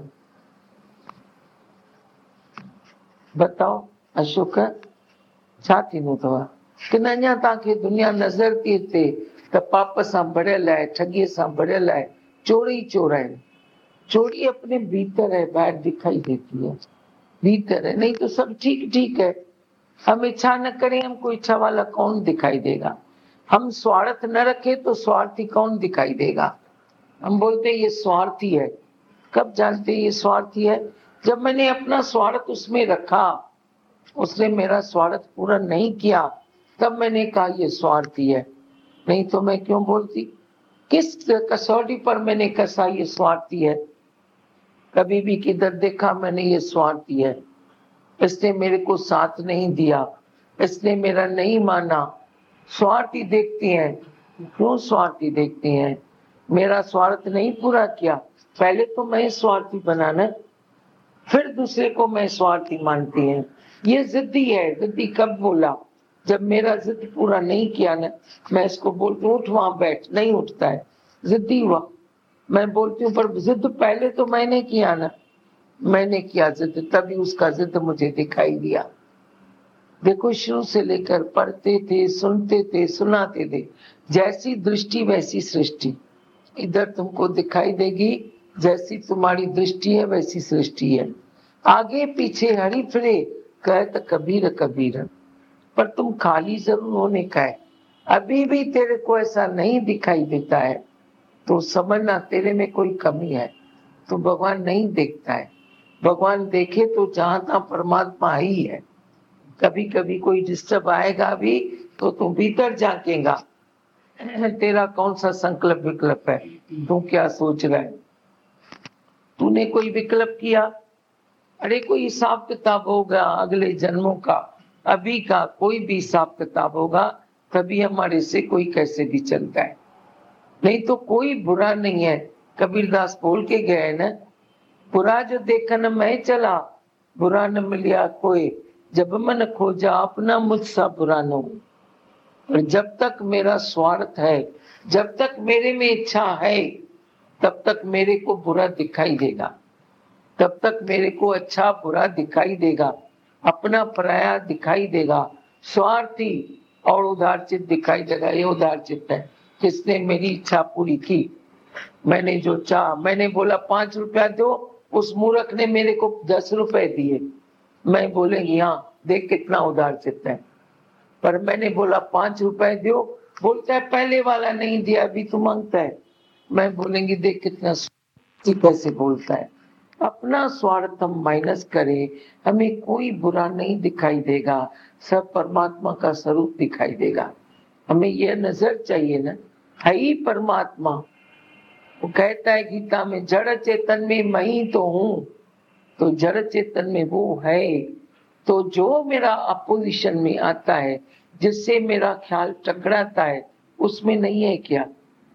बताओ अशोक, छाती न दवा कि अञा तव्हांखे दुनिया नज़र थी अचे त पाप सां भरियल आहे, ठगीअ सां भरियल आहे, चोरी चोर आहिनि। चोरी अपने भीतर है, बाहर दिखाई देती है, भीतर है, नहीं तो सब ठीक ठीक है। हम इच्छा न करें, हमको इच्छा वाला कौन दिखाई देगा? हम स्वार्थ न रखे तो स्वार्थी कौन दिखाई देगा? हम बोलते ये स्वार्थी है, कब जानते ये स्वार्थी है? जब मैंने अपना स्वार्थ उसमें रखा, उसने मेरा स्वार्थ पूरा नहीं किया, तब मैंने कहा ये स्वार्थी है। नहीं तो मैं क्यों बोलती? किस कसौटी पर मैंने कसा ये स्वार्थी है? कभी भी किधर देखा मैंने ये स्वार्थी है, इसने मेरे को साथ नहीं दिया, इसने मेरा नहीं माना। स्वार्थी देखती हैं। क्यों स्वार्थी देखती हैं? मेरा स्वार्थ नहीं पूरा किया, पहले तो मैं स्वार्थी बनाना, फिर दूसरे को मैं स्वार्थी मानती हैं। ये जिद्दी है। जिद्दी कब बोला? जब मेरा जिद पूरा नहीं किया ना, मैं इसको बोलती हूँ उठ वहां बैठ, नहीं उठता है, जिद्दी हुआ। मैं बोलती हूँ पर जिद पहले तो मैंने किया ना, मैंने किया जिद, तभी उसका जिद मुझे दिखाई दिया। देखो शुरू से लेकर पढ़ते थे, सुनते थे, सुनाते थे, जैसी दृष्टि वैसी सृष्टि। इधर तुमको दिखाई देगी, जैसी तुम्हारी दृष्टि है वैसी सृष्टि है। आगे पीछे हरी फिरे, कहत कबीर कबीर। पर तुम खाली जरूर होने का है। अभी भी तेरे को ऐसा नहीं दिखाई देता है तो समझना तेरे में कोई कमी है, तो भगवान नहीं देखता है। भगवान देखे तो जहां तहां परमात्मा ही है। कभी कभी कोई डिस्टर्ब आएगा भी तो तू भीतर झांकेगा, तेरा कौन सा संकल्प विकल्प है, तू क्या सोच रहा है? तूने कोई विकल्प किया? अरे कोई हिसाब किताब होगा अगले जन्मों का, अभी का कोई भी हिसाब किताब होगा, तभी हमारे से कोई कैसे भी चलता है। नहीं तो कोई बुरा नहीं है। कबीरदास बोल के गए ना, बुरा जो देखन मैं चला, बुरा न मिलिया कोई, जब मन खोजा अपना मुझसा बुरा न हो। और जब तक मेरा स्वार्थ है, जब तक मेरे में इच्छा है, तब तक मेरे को बुरा दिखाई देगा, तब तक मेरे को अच्छा बुरा दिखाई देगा, अपना पराया दिखाई देगा, स्वार्थी और उदारचित दिखाई देगा। ये उदारचित है, किसने मेरी इच्छा पूरी की, मैंने जो चाहा, मैंने बोला 5 रुपया दो, उस मूर्ख ने मेरे को 10 रुपए दिए, मैं बोलेंगी हाँ देख कितना उदारचित है। पर मैंने बोला 5 रुपए दो, बोलता है पहले वाला नहीं दिया अभी तू मांगता है, मैं बोलेंगी देख कितना कैसे बोलता है। अपना स्वार्थ हम माइनस करें, हमें कोई बुरा नहीं दिखाई देगा, सब परमात्मा का स्वरूप दिखाई देगा। हमें यह नजर चाहिए ना, है ही परमात्मा। वो कहता है गीता में जड़ चेतन में मैं ही तो हूँ, तो जड़ चेतन में वो है। तो जो मेरा अपोजिशन में आता है, जिससे मेरा ख्याल टकराता है, उसमें नहीं है क्या?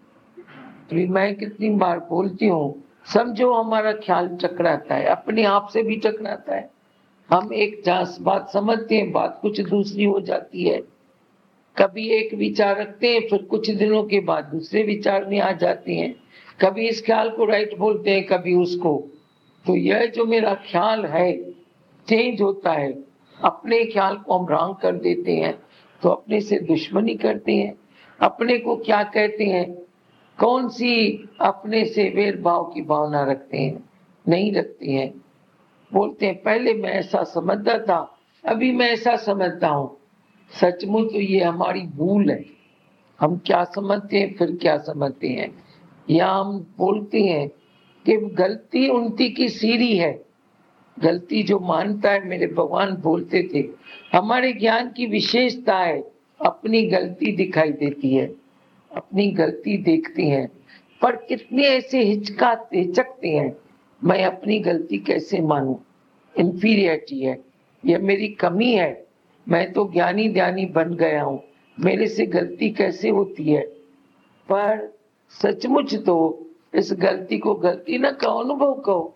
तो मैं कितनी बार बोलती हूँ, समझो हमारा ख्याल टकराता है, अपने आप से भी टकराता है। हम एक बात समझते हैं, बात कुछ दूसरी हो जाती है। कभी एक विचार रखते हैं, फिर कुछ दिनों के बाद दूसरे विचार में आ जाते हैं। कभी इस ख्याल को राइट बोलते हैं, कभी उसको। तो यह जो मेरा ख्याल है चेंज होता है। अपने ख्याल को हम रॉन्ग कर देते हैं तो अपने से दुश्मनी करते हैं। अपने को क्या कहते हैं, कौन सी अपने से वेर भाव की भावना रखते हैं? नहीं रखते हैं। बोलते हैं पहले मैं ऐसा समझता था, अभी मैं ऐसा समझता हूँ। सचमुच तो ये हमारी भूल है। हम क्या समझते हैं फिर क्या समझते हैं, या हम बोलते हैं कि गलती उन्नति की सीढ़ी है। गलती जो मानता है, मेरे भगवान बोलते थे, हमारे ज्ञान की विशेषता है, अपनी गलती दिखाई देती है, अपनी गलती देखते हैं। पर कितने ऐसे हिचकते हैं, मैं अपनी गलती कैसे मानूं, इंफीरियरिटी है, यह मेरी कमी है, मैं तो ज्ञानी ध्यानी बन गया हूँ, मेरे से गलती कैसे होती है। पर सचमुच तो इस गलती को गलती ना कहो, अनुभव कहो।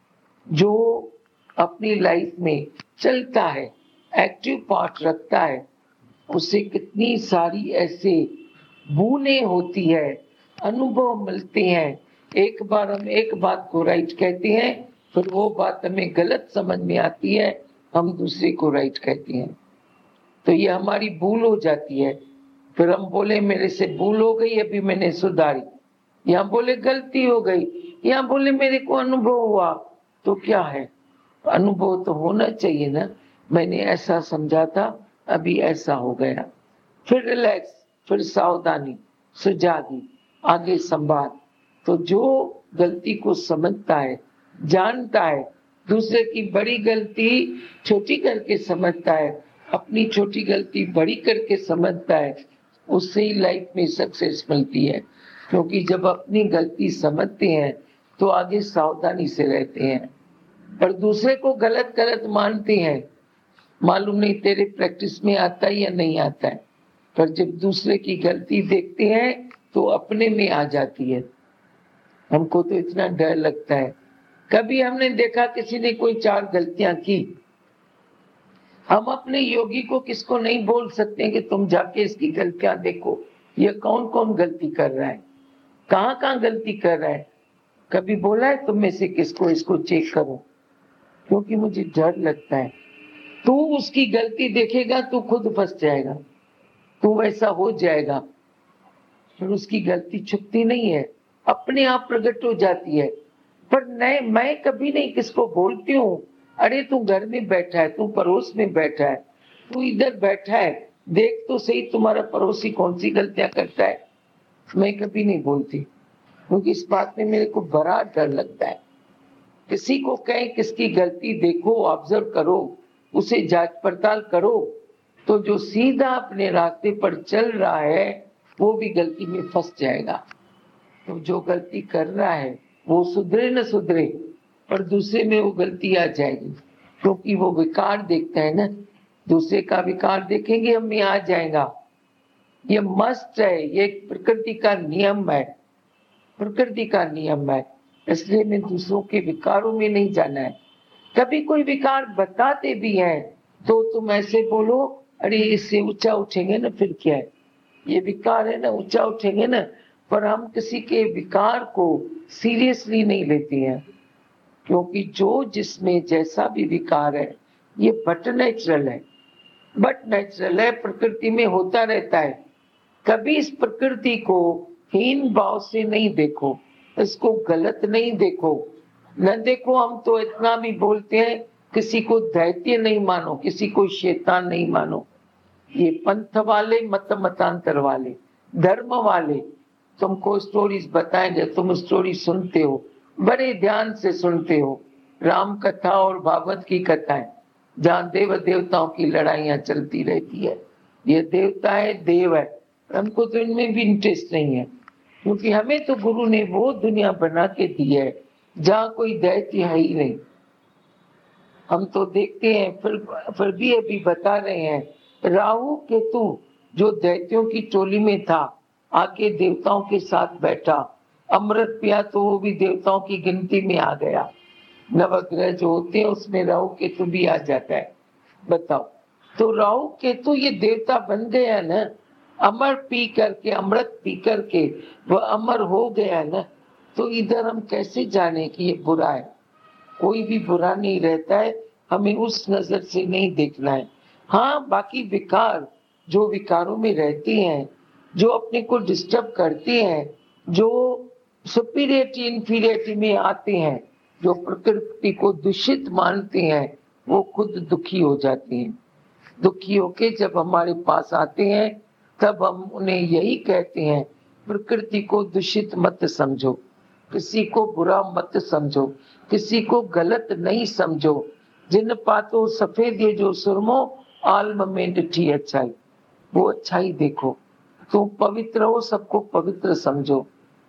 जो अपनी लाइफ में चलता है, एक्टिव पार्ट रखता है, उससे कितनी सारी ऐसे भूलें होती है, अनुभव मिलते हैं। एक बार हम एक बात को राइट कहते हैं, फिर वो बात हमें गलत समझ में आती है, हम दूसरे को राइट कहते हैं। तो ये हमारी भूल हो जाती है। फिर हम बोले मेरे से भूल हो गई, अभी मैंने सुधारी। यहाँ बोले गलती हो गई, यहाँ बोले मेरे को अनुभव हुआ। तो क्या है, अनुभव तो होना चाहिए ना, मैंने ऐसा समझा था, अभी ऐसा हो गया। फिर रिलैक्स, फिर सावधानी, सुजागी, आगे संवाद। तो जो गलती को समझता है, जानता है, दूसरे की बड़ी गलती छोटी करके समझता है, अपनी छोटी गलती बड़ी करके समझता है, उससे ही लाइफ में सक्सेस मिलती है। क्योंकि जब अपनी गलती समझते हैं तो आगे सावधानी से रहते हैं। पर दूसरे को गलत गलत मानते हैं, मालूम नहीं तेरे प्रैक्टिस में आता है या नहीं आता है। पर जब दूसरे की गलती देखते हैं तो अपने में आ जाती है। हमको तो इतना डर लगता है, कभी हमने देखा किसी ने कोई 4 गलतियां की, हम अपने योगी को किसको नहीं बोल सकते कि तुम जाके इसकी गलतियां देखो, ये कौन कौन गलती कर रहा है, कहाँ कहाँ गलती कर रहा है। कभी बोला है तुम में से किसको इसको चेक करो? क्योंकि मुझे डर लगता है, तू उसकी गलती देखेगा तू खुद फंस जाएगा, तू वैसा हो जाएगा। फिर उसकी गलती छुपती नहीं है, अपने आप प्रकट हो जाती है। पर नहीं, मैं कभी नहीं किसको बोलती हूँ, अरे तू घर में बैठा है, तू पड़ोस में बैठा है, तू इधर बैठा है, देख तो सही तुम्हारा पड़ोसी कौन सी गलतियां करता है। मैं कभी नहीं बोलती, क्योंकि इस बात में मेरे को बड़ा डर लगता है। किसी को कहें किसकी गलती देखो, ऑब्जर्व करो, उसे जांच पड़ताल करो, तो जो सीधा अपने रास्ते पर चल रहा है वो भी गलती में फंस जाएगा। तो जो गलती कर रहा है वो सुधरे न सुधरे, पर दूसरे में वो गलती आ जाएगी, क्योंकि वो विकार देखता है ना। दूसरे का विकार देखेंगे हम में आ जाएगा। ये मस्त है, ये प्रकृति का नियम है, प्रकृति का नियम है। इसलिए मैं दूसरों के विकारों में नहीं जाना है। कभी कोई विकार बताते भी हैं तो तुम ऐसे बोलो, अरे इससे ऊंचा उठेंगे ना, फिर क्या है, ये विकार है ना, ऊंचा उठेंगे ना। पर हम किसी के विकार को सीरियसली नहीं लेते हैं, क्योंकि जो जिसमें जैसा भी विकार है ये बट नेचुरल है, बट नेचुरल है, प्रकृति में होता रहता है। कभी इस प्रकृति को हीन भाव से नहीं देखो, इसको गलत नहीं देखो, न देखो। हम तो इतना भी बोलते हैं, किसी को दैत्य नहीं मानो, किसी को शैतान नहीं मानो। ये पंथ वाले, मतांतर वाले, धर्म वाले तुमको स्टोरीज बताएंगे, तुम स्टोरी सुनते हो, बड़े ध्यान से सुनते हो, राम कथा और भागवत की कथाएं, जहाँ देव देवताओं की लड़ाइयां चलती रहती है। ये देवता है, देव है, हमको तो इनमें भी इंटरेस्ट नहीं है, क्योंकि हमें तो गुरु ने वो दुनिया बना के दी है जहाँ कोई दैत्य है ही नहीं। हम तो देखते हैं, फिर भी अभी बता रहे हैं, राहु केतु जो दैत्यों की टोली में था, आके देवताओं के साथ बैठा, अमृत पिया तो वो भी देवताओं की गिनती में आ गया। नवग्रह जो होते हैं उसमें राहु केतु भी आ जाता है। बताओ, तो राहु केतु ये देवता बन गया ना, अमर पी करके, अमृत पी करके वह अमर हो गया ना। तो इधर हम कैसे जाने कि ये बुरा है? कोई भी बुरा नहीं रहता है, हमें उस नजर से नहीं देखना है। हाँ, बाकी विकार जो विकारों में रहते हैं, जो अपने को डिस्टर्ब करते हैं, जो सुपीरियरिटी इंफीरियरिटी में आते हैं, जो प्रकृति को दूषित मानते हैं, वो खुद दुखी हो जाते हैं। दुखी होके जब हमारे पास आते हैं, तब हम उन्हें यही कहते हैं, प्रकृति को दूषित मत समझो, किसी को बुरा मत समझो, किसी को गलत नहीं समझो। जिन पातो सफेद ये जो सुरमो, आलम में डिठी अच्छाई, वो अच्छाई देखो। तुम पवित्र हो, सबको पवित्र समझो।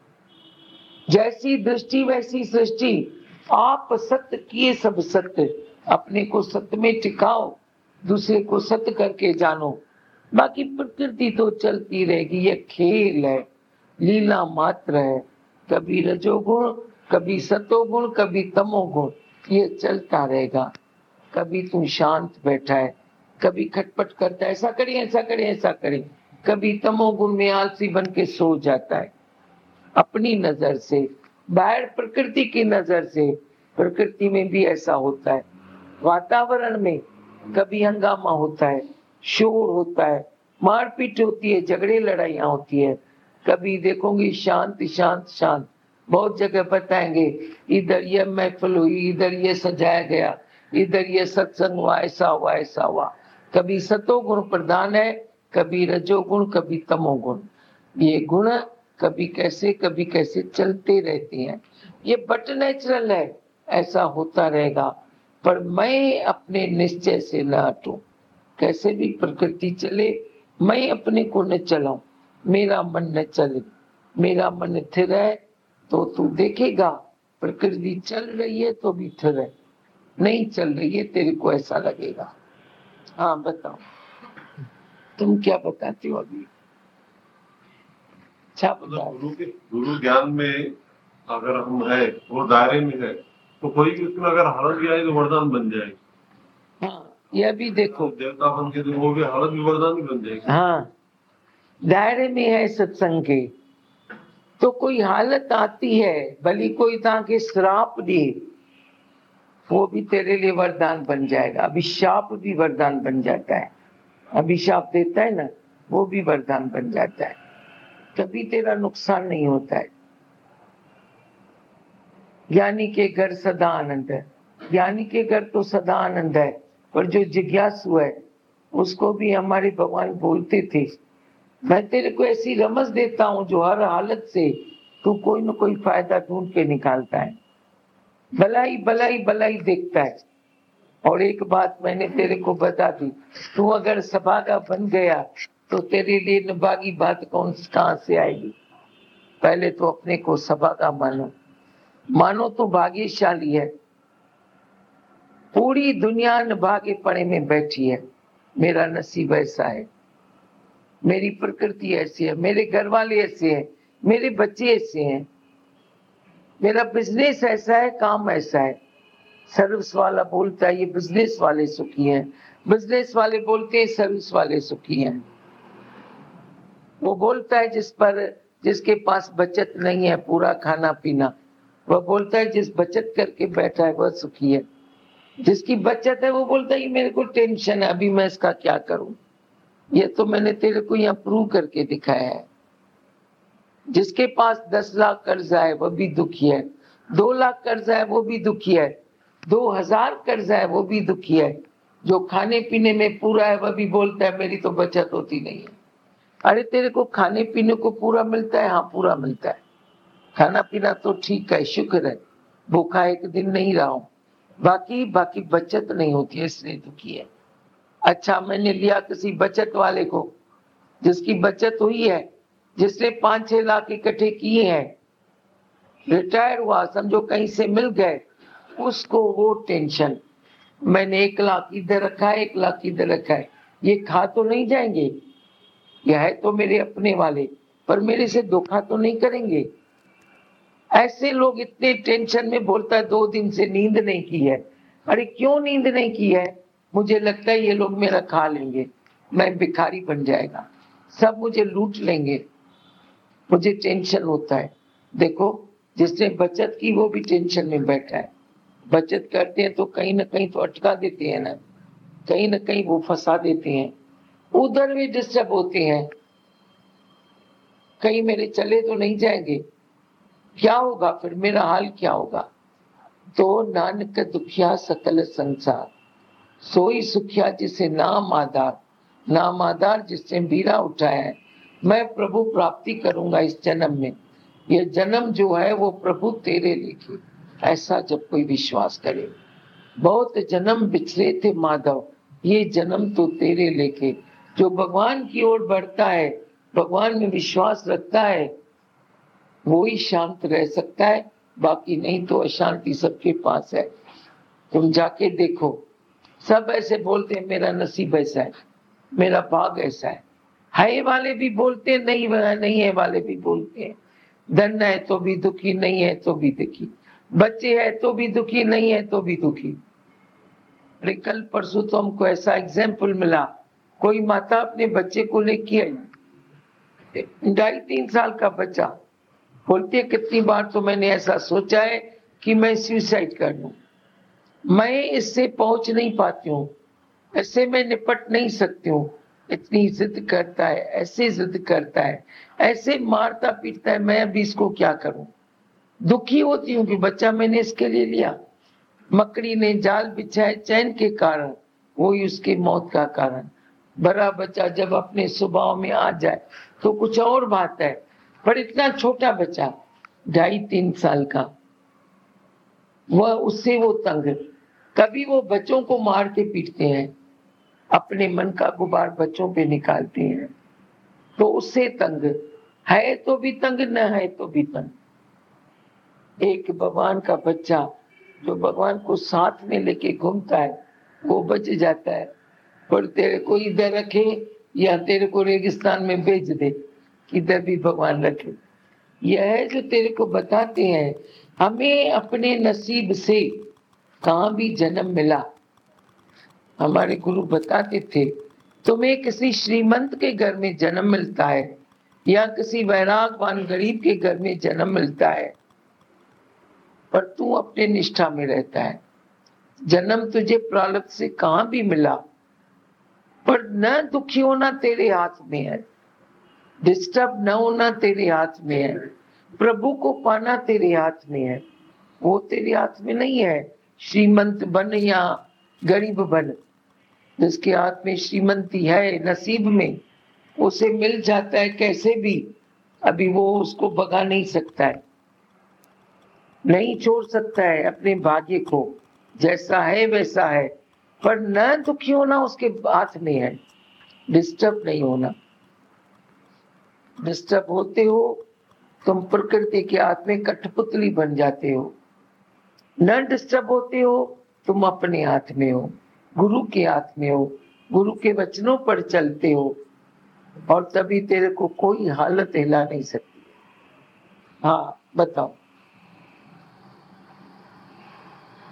जैसी दृष्टि वैसी सृष्टि, आप सत्य किए सब सत्य, अपने को सत्य में टिकाओ, दूसरे को सत्य करके जानो। बाकी प्रकृति तो चलती रहेगी, ये खेल है, लीला मात्र है। कभी रजोगुण, कभी सतोगुण, कभी तमोगुण, ये चलता रहेगा। कभी तू शांत बैठा है, कभी खटपट करता है, ऐसा करें ऐसा करें ऐसा करें। कभी तमोगुण में आलसी बन के सो जाता है। अपनी नजर से, बाहर प्रकृति की नजर से, प्रकृति में भी ऐसा होता है। वातावरण में कभी हंगामा होता है, शोर होता है, मारपीट होती है, झगड़े लड़ाइयां होती है। कभी देखोगे शांत शांत शांत। बहुत जगह बताएंगे, इधर ये महफिल हुई, इधर ये सजाया गया, इधर ये सत्संग हुआ, ऐसा हुआ ऐसा हुआ। कभी सतोगुण प्रधान है, कभी रजोगुण, कभी तमोगुण। ये गुण कभी कैसे चलते रहते हैं। ये बट नेचुरल है, ऐसा होता रहेगा। पर मैं अपने निश्चय से न हटूं, कैसे भी प्रकृति चले, मैं अपने को न चलाऊं, मेरा मन न चले। मेरा मन स्थिर है तो तू देखेगा, प्रकृति चल रही है तो भी स्थिर है, नहीं चल रही है तेरे को ऐसा लगेगा। हाँ बताओ, तुम क्या बताते हो अभी? अच्छा बता।
गुरु ज्ञान में अगर हम है, वो दायरे में है, तो कोई भी उसमें अगर हालत भी आए तो वरदान बन जाएगी।
हाँ, यह भी देखो,
देवता बन के तो वो भी हालत भी वरदान ही बन जाएगी।
हाँ, दायरे में है सत्संग के, तो कोई हालत आती है, भली कोई ताके श्राप दे, वो भी तेरे लिए वरदान बन जाएगा। अभिशाप भी वरदान बन जाता है, अभिशाप देता है ना, वो भी वरदान बन जाता है। कभी तेरा नुकसान नहीं होता है। ज्ञानी के घर सदा आनंद है, ज्ञानी के घर तो सदा आनंद है। पर जो जिज्ञासु है, उसको भी हमारे भगवान बोलते थे, मैं तेरे को ऐसी रमज देता हूं जो हर हालत से तू कोई न कोई फायदा ढूंढ के निकालता है, भलाई भलाई भलाई देखता है। और एक बात मैंने तेरे को बता दी, तू अगर सभागा बन गया तो तेरे लिए निभागी बात कहाँ से आएगी? पहले तो अपने को सभागा मानो तो भाग्यशाली है। पूरी दुनिया निभागे पड़े में बैठी है, मेरा नसीब ऐसा है, मेरी प्रकृति ऐसी है, मेरे घर वाले ऐसे हैं, मेरे बच्चे ऐसे हैं, मेरा बिजनेस ऐसा है, काम ऐसा है। सर्विस वाला बोलता है ये बिजनेस वाले सुखी हैं, बिजनेस वाले बोलते हैं सर्विस वाले सुखी हैं। वो बोलता है जिसके पास बचत नहीं है पूरा खाना पीना, वह बोलता है जिस बचत करके बैठा है वह सुखी है। जिसकी बचत है वो बोलता है कि मेरे को टेंशन है, अभी मैं इसका क्या करूं। ये तो मैंने तेरे को यहाँ प्रूव करके दिखाया है। जिसके पास 10 लाख कर्जा है वह भी दुखी है, 2 लाख कर्जा है वो भी दुखी है, 2000 कर्जा है वो भी दुखी है। जो खाने पीने में पूरा है वह भी बोलता है मेरी तो बचत होती नहीं है। अरे तेरे को खाने पीने को पूरा मिलता है? हाँ पूरा मिलता है, खाना पीना तो ठीक है, शुक्र है, भूखा एक दिन नहीं रहा हूं, बाकी बचत नहीं होती है इसलिए दुखी है। अच्छा मैंने लिया किसी बचत वाले को जिसकी बचत हुई है, जिसने 5-6 लाख इकट्ठे किए हैं, रिटायर हुआ, समझो कहीं से मिल गए, उसको वो टेंशन, मैंने 1 लाख इधर रखा है 1 लाख इधर रखा है, ये खा तो नहीं जाएंगे, यह है तो मेरे अपने वाले, पर मेरे से धोखा तो नहीं करेंगे। ऐसे लोग इतने टेंशन में, बोलता है 2 दिन से नींद नहीं की है। अरे क्यों नींद नहीं की है? मुझे लगता है ये लोग मेरा खा लेंगे, मैं भिखारी बन जाएगा, सब मुझे लूट लेंगे, मुझे टेंशन होता है। देखो जिसने बचत की वो भी टेंशन में बैठा है। बचत करते हैं तो कहीं ना कहीं तो अटका देते हैं ना, कहीं ना कहीं वो फंसा देते हैं, उधर भी डिस्टर्ब होते हैं, कहीं मेरे चले तो नहीं जाएंगे, क्या होगा फिर, मेरा हाल क्या होगा। तो नानक दुखिया सकल संसार, सोई सुखिया जिसे नाम आधार, नाम आधार जिसने बीड़ा उठाया है। मैं प्रभु प्राप्ति करूंगा इस जन्म में, ये जन्म जो है वो प्रभु तेरे लेके, ऐसा जब कोई विश्वास करे। बहुत जन्म बिछले थे माधव, ये जन्म तो तेरे लेके। जो भगवान की ओर बढ़ता है, भगवान में विश्वास रखता है, वो ही शांत रह सकता है, बाकी नहीं तो अशांति सबके पास है। तुम जाके देखो, सब ऐसे बोलते हैं मेरा नसीब ऐसा है, मेरा भाग ऐसा है वाले भी बोलते हैं, नहीं है वाले भी बोलते हैं। धन है तो भी दुखी, नहीं है तो भी दुखी, बच्चे है तो भी दुखी, नहीं है तो भी दुखी। अरे कल परसों तो हमको ऐसा एग्जाम्पल मिला, कोई माता अपने बच्चे को लेके आई, 2.5-3 साल का बच्चा, बोलती है कितनी बार तो मैंने ऐसा सोचा है कि मैं सुसाइड कर लूं, मैं इससे पहुंच नहीं पाती हूँ, ऐसे मैं निपट नहीं सकती हूँ। इतनी जिद करता है, ऐसे जिद करता है, ऐसे मारता पीटता है, मैं अभी इसको क्या करूं। दुखी होती हूँ कि बच्चा मैंने इसके लिए लिया, मकड़ी ने जाल बिछाए चैन के कारण, वो ही उसकी मौत का कारण। बड़ा बच्चा जब अपने स्वभाव में आ जाए तो कुछ और बात है, पर इतना छोटा बच्चा 2.5-3 साल का, वह उससे वो तंग, कभी वो बच्चों को मार के पीटते हैं, अपने मन का गुबार बच्चों पे निकालते हैं, तो उससे तंग है तो भी तंग, न है तो भी तंग। एक भगवान का बच्चा जो भगवान को साथ में लेके घूमता है वो बच जाता है, पर तेरे को इधर रखे या तेरे को रेगिस्तान में भेज दे, इधर भी भगवान रखे। यह है जो तेरे को बताते हैं, हमें अपने नसीब से कहाँ भी जन्म मिला। हमारे गुरु बताते थे, तुम्हें किसी श्रीमंत के घर में जन्म मिलता है या किसी वैरागवान गरीब के घर में जन्म मिलता है, पर तू अपने निष्ठा में रहता है। जन्म तुझे प्रारब्ध से कहाँ भी मिला, पर न दुखी होना तेरे हाथ में है, डिस्टर्ब न होना तेरे हाथ में है, प्रभु को पाना तेरे हाथ में है, वो तेरे हाथ में नहीं है। श्रीमंत बन या गरीब बन, जिसके हाथ में श्रीमंती है नसीब में, उसे मिल जाता है कैसे भी, अभी वो उसको भगा नहीं सकता है, नहीं छोड़ सकता है अपने भाग्य को, जैसा है वैसा है, पर न दुखी होना उसके हाथ में है, डिस्टर्ब नहीं होना। डिस्टर्ब होते हो तुम प्रकृति के हाथ में कठपुतली बन जाते हो, न डिस्टर्ब होते हो तुम अपने हाथ में हो, गुरु के हाथ में हो, गुरु के वचनों पर चलते हो, और तभी तेरे को कोई हालत हिला नहीं सकती। हाँ बताओ।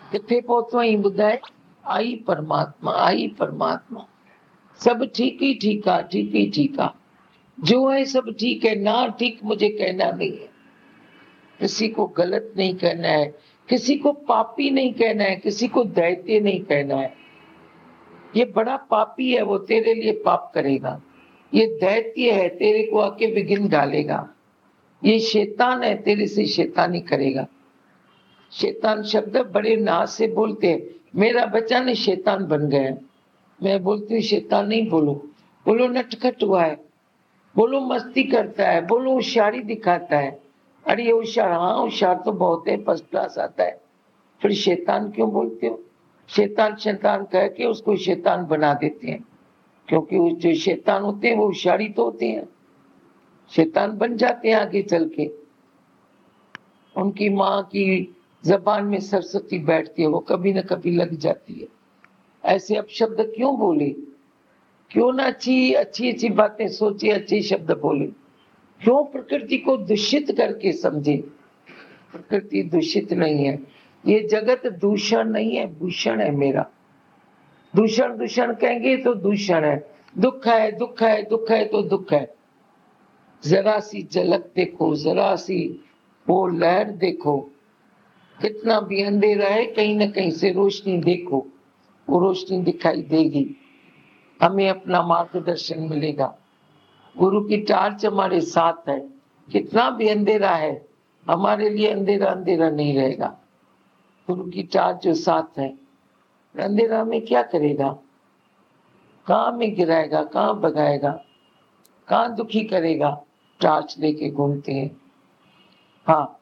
किथे पहुतो ही ॿुधाए? आई परमात्मा सब ठीक ही ठीक आ, ठीक ही ठीक आ। जो है सब ठीक है, ना ठीक मुझे कहना नहीं है। किसी को गलत नहीं कहना है, किसी को पापी नहीं कहना है, किसी को दैत्य नहीं कहना है। ये बड़ा पापी है, वो तेरे लिए पाप करेगा। ये दैत्य है, तेरे को आके विघ्न डालेगा। ये शैतान है, तेरे से शैतानी करेगा। शैतान शब्द बड़े नाज से बोलते हैं। मेरा बच्चा ने शैतान बन गया। मैं बोलती हूँ शैतान नहीं बोलो, बोलो नटखट हुआ है, बोलो मस्ती करता है, बोलो होशियारी दिखाता है। अरे ये होशियार, हाँ होशियार तो बहुत है, फर्स्ट क्लास आता है, फिर शैतान क्यों बोलते हो? शैतान शैतान कह के उसको शैतान बना देते हैं, क्योंकि वो जो शैतान होते हैं वो होशियारी तो होते हैं, शैतान बन जाते हैं आगे चल के। उनकी माँ की जबान में सरस्वती बैठती है, वो कभी न कभी लग जाती है। ऐसे अपशब्द क्यों बोले? क्यों ना अच्छी अच्छी बातें सोचे, अच्छे शब्द बोले? क्यों प्रकृति को दूषित करके समझे? प्रकृति दूषित नहीं है, ये जगत दूषण नहीं है, भूषण है मेरा। दूषण दूषण कहेंगे तो दूषण है, दुख है दुख है दुख है तो दुख है। जरा सी झलक देखो, जरा सी वो लहर देखो, कितना भी अंधेरा है कहीं ना कहीं से रोशनी देखो, वो रोशनी दिखाई देगी, हमें अपना मार्गदर्शन मिलेगा। गुरु की टार्च हमारे साथ है, कितना भी अंधेरा है हमारे लिए अंधेरा अंधेरा नहीं रहेगा। गुरु की टार्च जो साथ है, अंधेरा में क्या करेगा? कहाँ में गिराएगा, कहाँ भगाएगा, कहाँ दुखी करेगा? टार्च लेके घूमते हैं। हाँ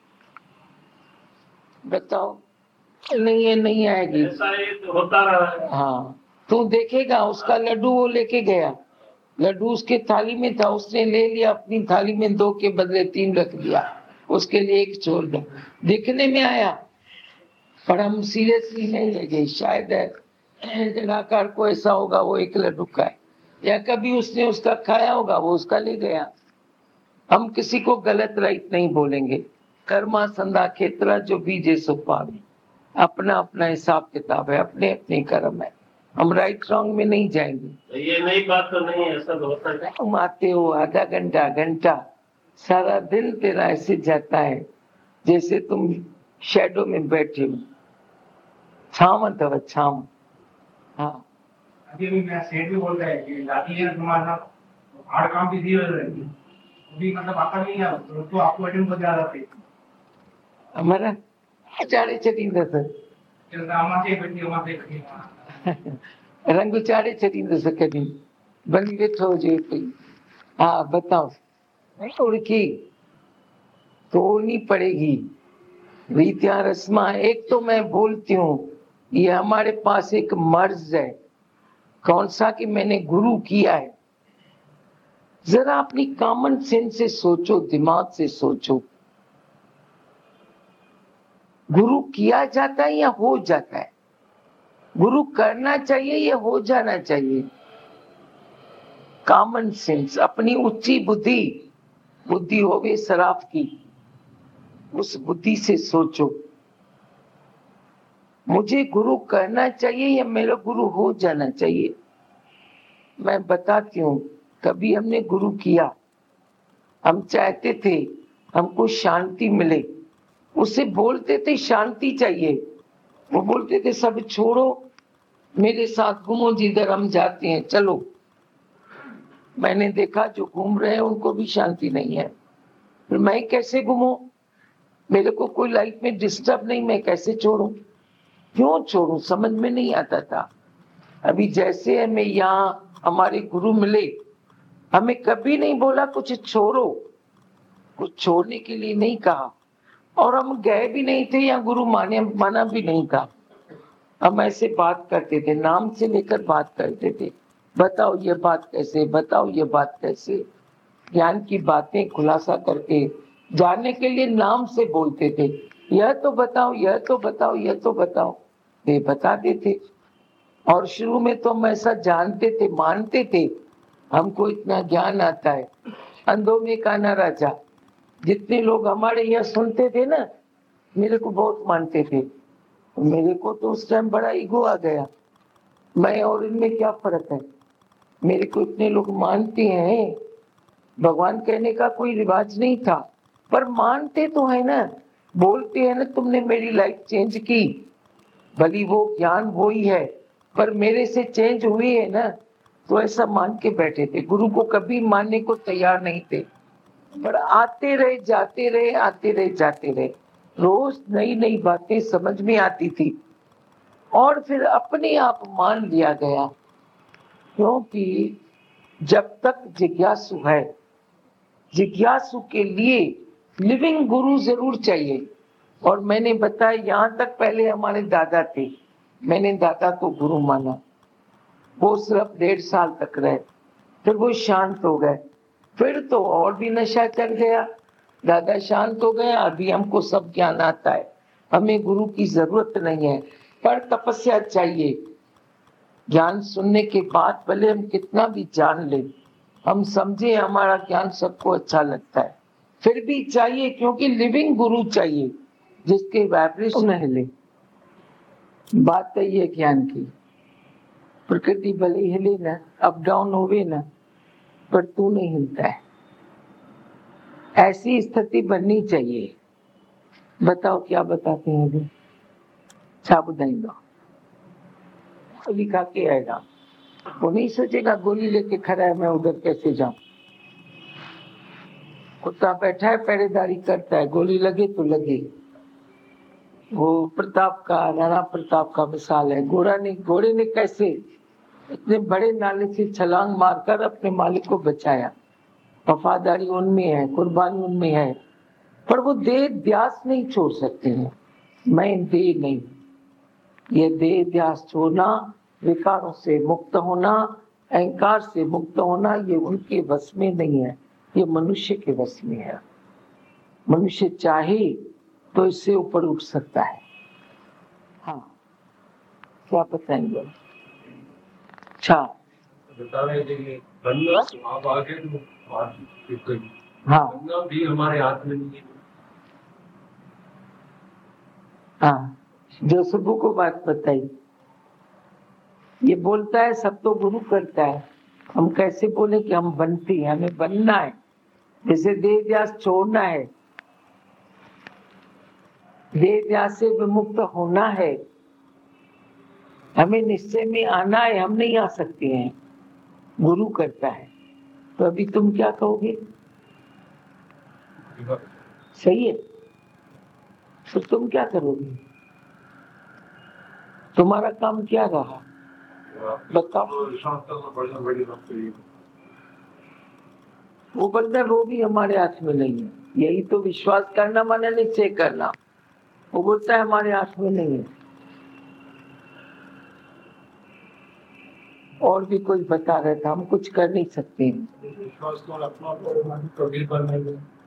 बताओ। नहीं है, नहीं आएगी।
ऐसा ही तो होता रहा है।
हाँ तू देखेगा, उसका लड्डू वो लेके गया, लड्डू उसके थाली में था, उसने ले लिया, अपनी थाली में 2 के बदले 3 रख दिया, उसके लिए 1 छोड़ दो। देखने में आया पर हम सीरियसली नहीं लगे। शायद जनाकार को ऐसा होगा वो 1 लड्डू खाए, या कभी उसने उसका खाया होगा, वो उसका ले गया। हम किसी को गलत राइट नहीं बोलेंगे। कर्मा संधा क्षेत्र जो बीजे सो पावे, अपना अपना हिसाब किताब है, अपने अपने कर्म है, हम राइट रॉन्ग में नहीं जाएंगे।
ये नई बात तो नहीं है, ऐसा तो होता है।
तुम आते हो आधा घंटा घंटा, सारा दिन तेरा ऐसे जाता है जैसे तुम शैडो में बैठे हो। छाव तब छाव। हाँ
अभी भी मैं सेठ भी बोल रहा है कि दादी है तुम्हारा हार्ड काम भी दिए रहेगी, अभी मतलब आता नहीं है तो आपको अटेंड कर जा रहा है
हमारा चारे छटींदा सर
हमारे बैठी हमारे बैठी
रंग चारे छटींदा सर कभी बनी वेठो हुजे कोई। हाँ बताओ। नहीं उड़की तोड़नी पड़ेगी रीतियां रस्मां। एक तो मैं बोलती हूँ ये हमारे पास एक मर्ज है, कौन सा कि मैंने गुरु किया है। जरा अपनी कॉमन सेंस से सोचो, दिमाग से सोचो, गुरु किया जाता है या हो जाता है? गुरु करना चाहिए या हो जाना चाहिए? कॉमन सेंस, अपनी उच्ची बुद्धि, बुद्धि होवे सराफ की, उस बुद्धि से सोचो मुझे गुरु करना चाहिए या मेरा गुरु हो जाना चाहिए। मैं बताती हूँ, कभी हमने गुरु किया, हम चाहते थे हमको शांति मिले, उससे बोलते थे शांति चाहिए, वो बोलते थे सब छोड़ो मेरे साथ घूमो जिधर हम जाते हैं चलो। मैंने देखा जो घूम रहे हैं उनको भी शांति नहीं है, फिर मैं कैसे घूमूं? मेरे को कोई लाइफ में डिस्टर्ब नहीं, मैं कैसे छोड़ूं? क्यों छोड़ूं समझ में नहीं आता था। अभी जैसे हमें यहाँ हमारे गुरु मिले, हमें कभी नहीं बोला कुछ छोड़ो, कुछ छोड़ने के लिए नहीं कहा, और हम गए भी नहीं थे या गुरु माना भी नहीं था। हम ऐसे बात करते थे, नाम से लेकर बात करते थे, बताओ ये बात कैसे, बताओ ये बात कैसे। ज्ञान की बातें खुलासा करके जानने के लिए नाम से बोलते थे, यह तो बताओ, यह तो बताओ, यह तो बताओ, वे बता देते। और शुरू में तो हम ऐसा जानते थे, मानते थे हमको इतना ज्ञान आता है। अंधों में काना राजा, जितने लोग हमारे यहाँ सुनते थे ना, मेरे को बहुत मानते थे, मेरे को तो उस टाइम बड़ा ईगो आ गया, मैं और इनमें क्या फर्क है। मेरे को इतने लोग मानते हैं, भगवान कहने का कोई रिवाज नहीं था, पर मानते तो है ना, बोलते हैं ना तुमने मेरी लाइफ चेंज की, भली वो ज्ञान वो ही है, पर मेरे से चेंज हुई है ना, तो ऐसा मान के बैठे थे। गुरु को कभी मानने को तैयार नहीं थे, पर आते रहे जाते रहे, आते रहे जाते रहे, रोज नई नई बातें समझ में आती थी और फिर अपने आप मान लिया गया। क्योंकि जब तक जिज्ञासु है, जिज्ञासु के लिए लिविंग गुरु जरूर चाहिए। और मैंने बताया यहाँ तक पहले हमारे दादा थे, मैंने दादा को गुरु माना, वो सिर्फ 1.5 साल तक रहे, फिर वो शांत हो गए, फिर तो और भी नशा चढ़ गया। दादा शांत हो गए, अभी हमको सब ज्ञान आता है, हमें गुरु की जरूरत नहीं है, पर तपस्या चाहिए। ज्ञान सुनने के बाद भले हम कितना भी जान ले, हम समझे हमारा ज्ञान सबको अच्छा लगता है, फिर भी चाहिए, क्योंकि लिविंग गुरु चाहिए जिसके वाइब्रेशन हिले। बात है ये ज्ञान की, प्रकृति भले हिले ना, अप डाउन होवे ना, पर तू नहीं हिलता है, ऐसी स्थिति बननी चाहिए। बताओ क्या बताते हैं अभी, साबुदाना अभी खा के आएगा, वो नहीं सोचेगा गोली लेके खड़ा है मैं उधर कैसे जाऊं। कुत्ता बैठा है पहरेदारी करता है, गोली लगे तो लगे। वो प्रताप का, राणा प्रताप का मिसाल है। घोड़े ने कैसे इतने बड़े नाले से छलांग मारकर अपने मालिक को बचाया। वफादारी उनमें है, कुर्बानी उनमें है, पर वो देह ध्यास नहीं छोड़ सकते हैं। मैं देह नहीं, ये देह ध्यास छोड़ना, विकारों से मुक्त होना, अहंकार से मुक्त होना, ये उनके वश में नहीं है, ये मनुष्य के वश में है। मनुष्य चाहे तो इससे ऊपर उठ सकता है। हाँ, क्या बताएंगे? अच्छा,
बता रहे थे कि बनना आप आगे तो
हाँ
बनना भी हमारे हाथ में नहीं है।
हाँ, जो सुबह को बात बताई, ये बोलता है सब तो गुरु करता है, हम कैसे बोले कि हम बनते हैं, हमें बनना है। जैसे देह ध्यास छोड़ना है, देह ध्यास से विमुक्त होना है, हमें निश्चय में आना है, हम नहीं आ सकते हैं, गुरु करता है। तो अभी तुम क्या कहोगे? सही है, तो तुम क्या करोगे? तुम्हारा काम क्या रहा बताओ? वो बंदा वो भी हमारे हाथ में नहीं है, यही तो विश्वास करना माने निश्चय करना। वो बोलता है हमारे हाथ में नहीं है। और भी कोई बता रहा था, हम कुछ कर नहीं सकते हैं।
विश्वास तो अपना कभी पर नहीं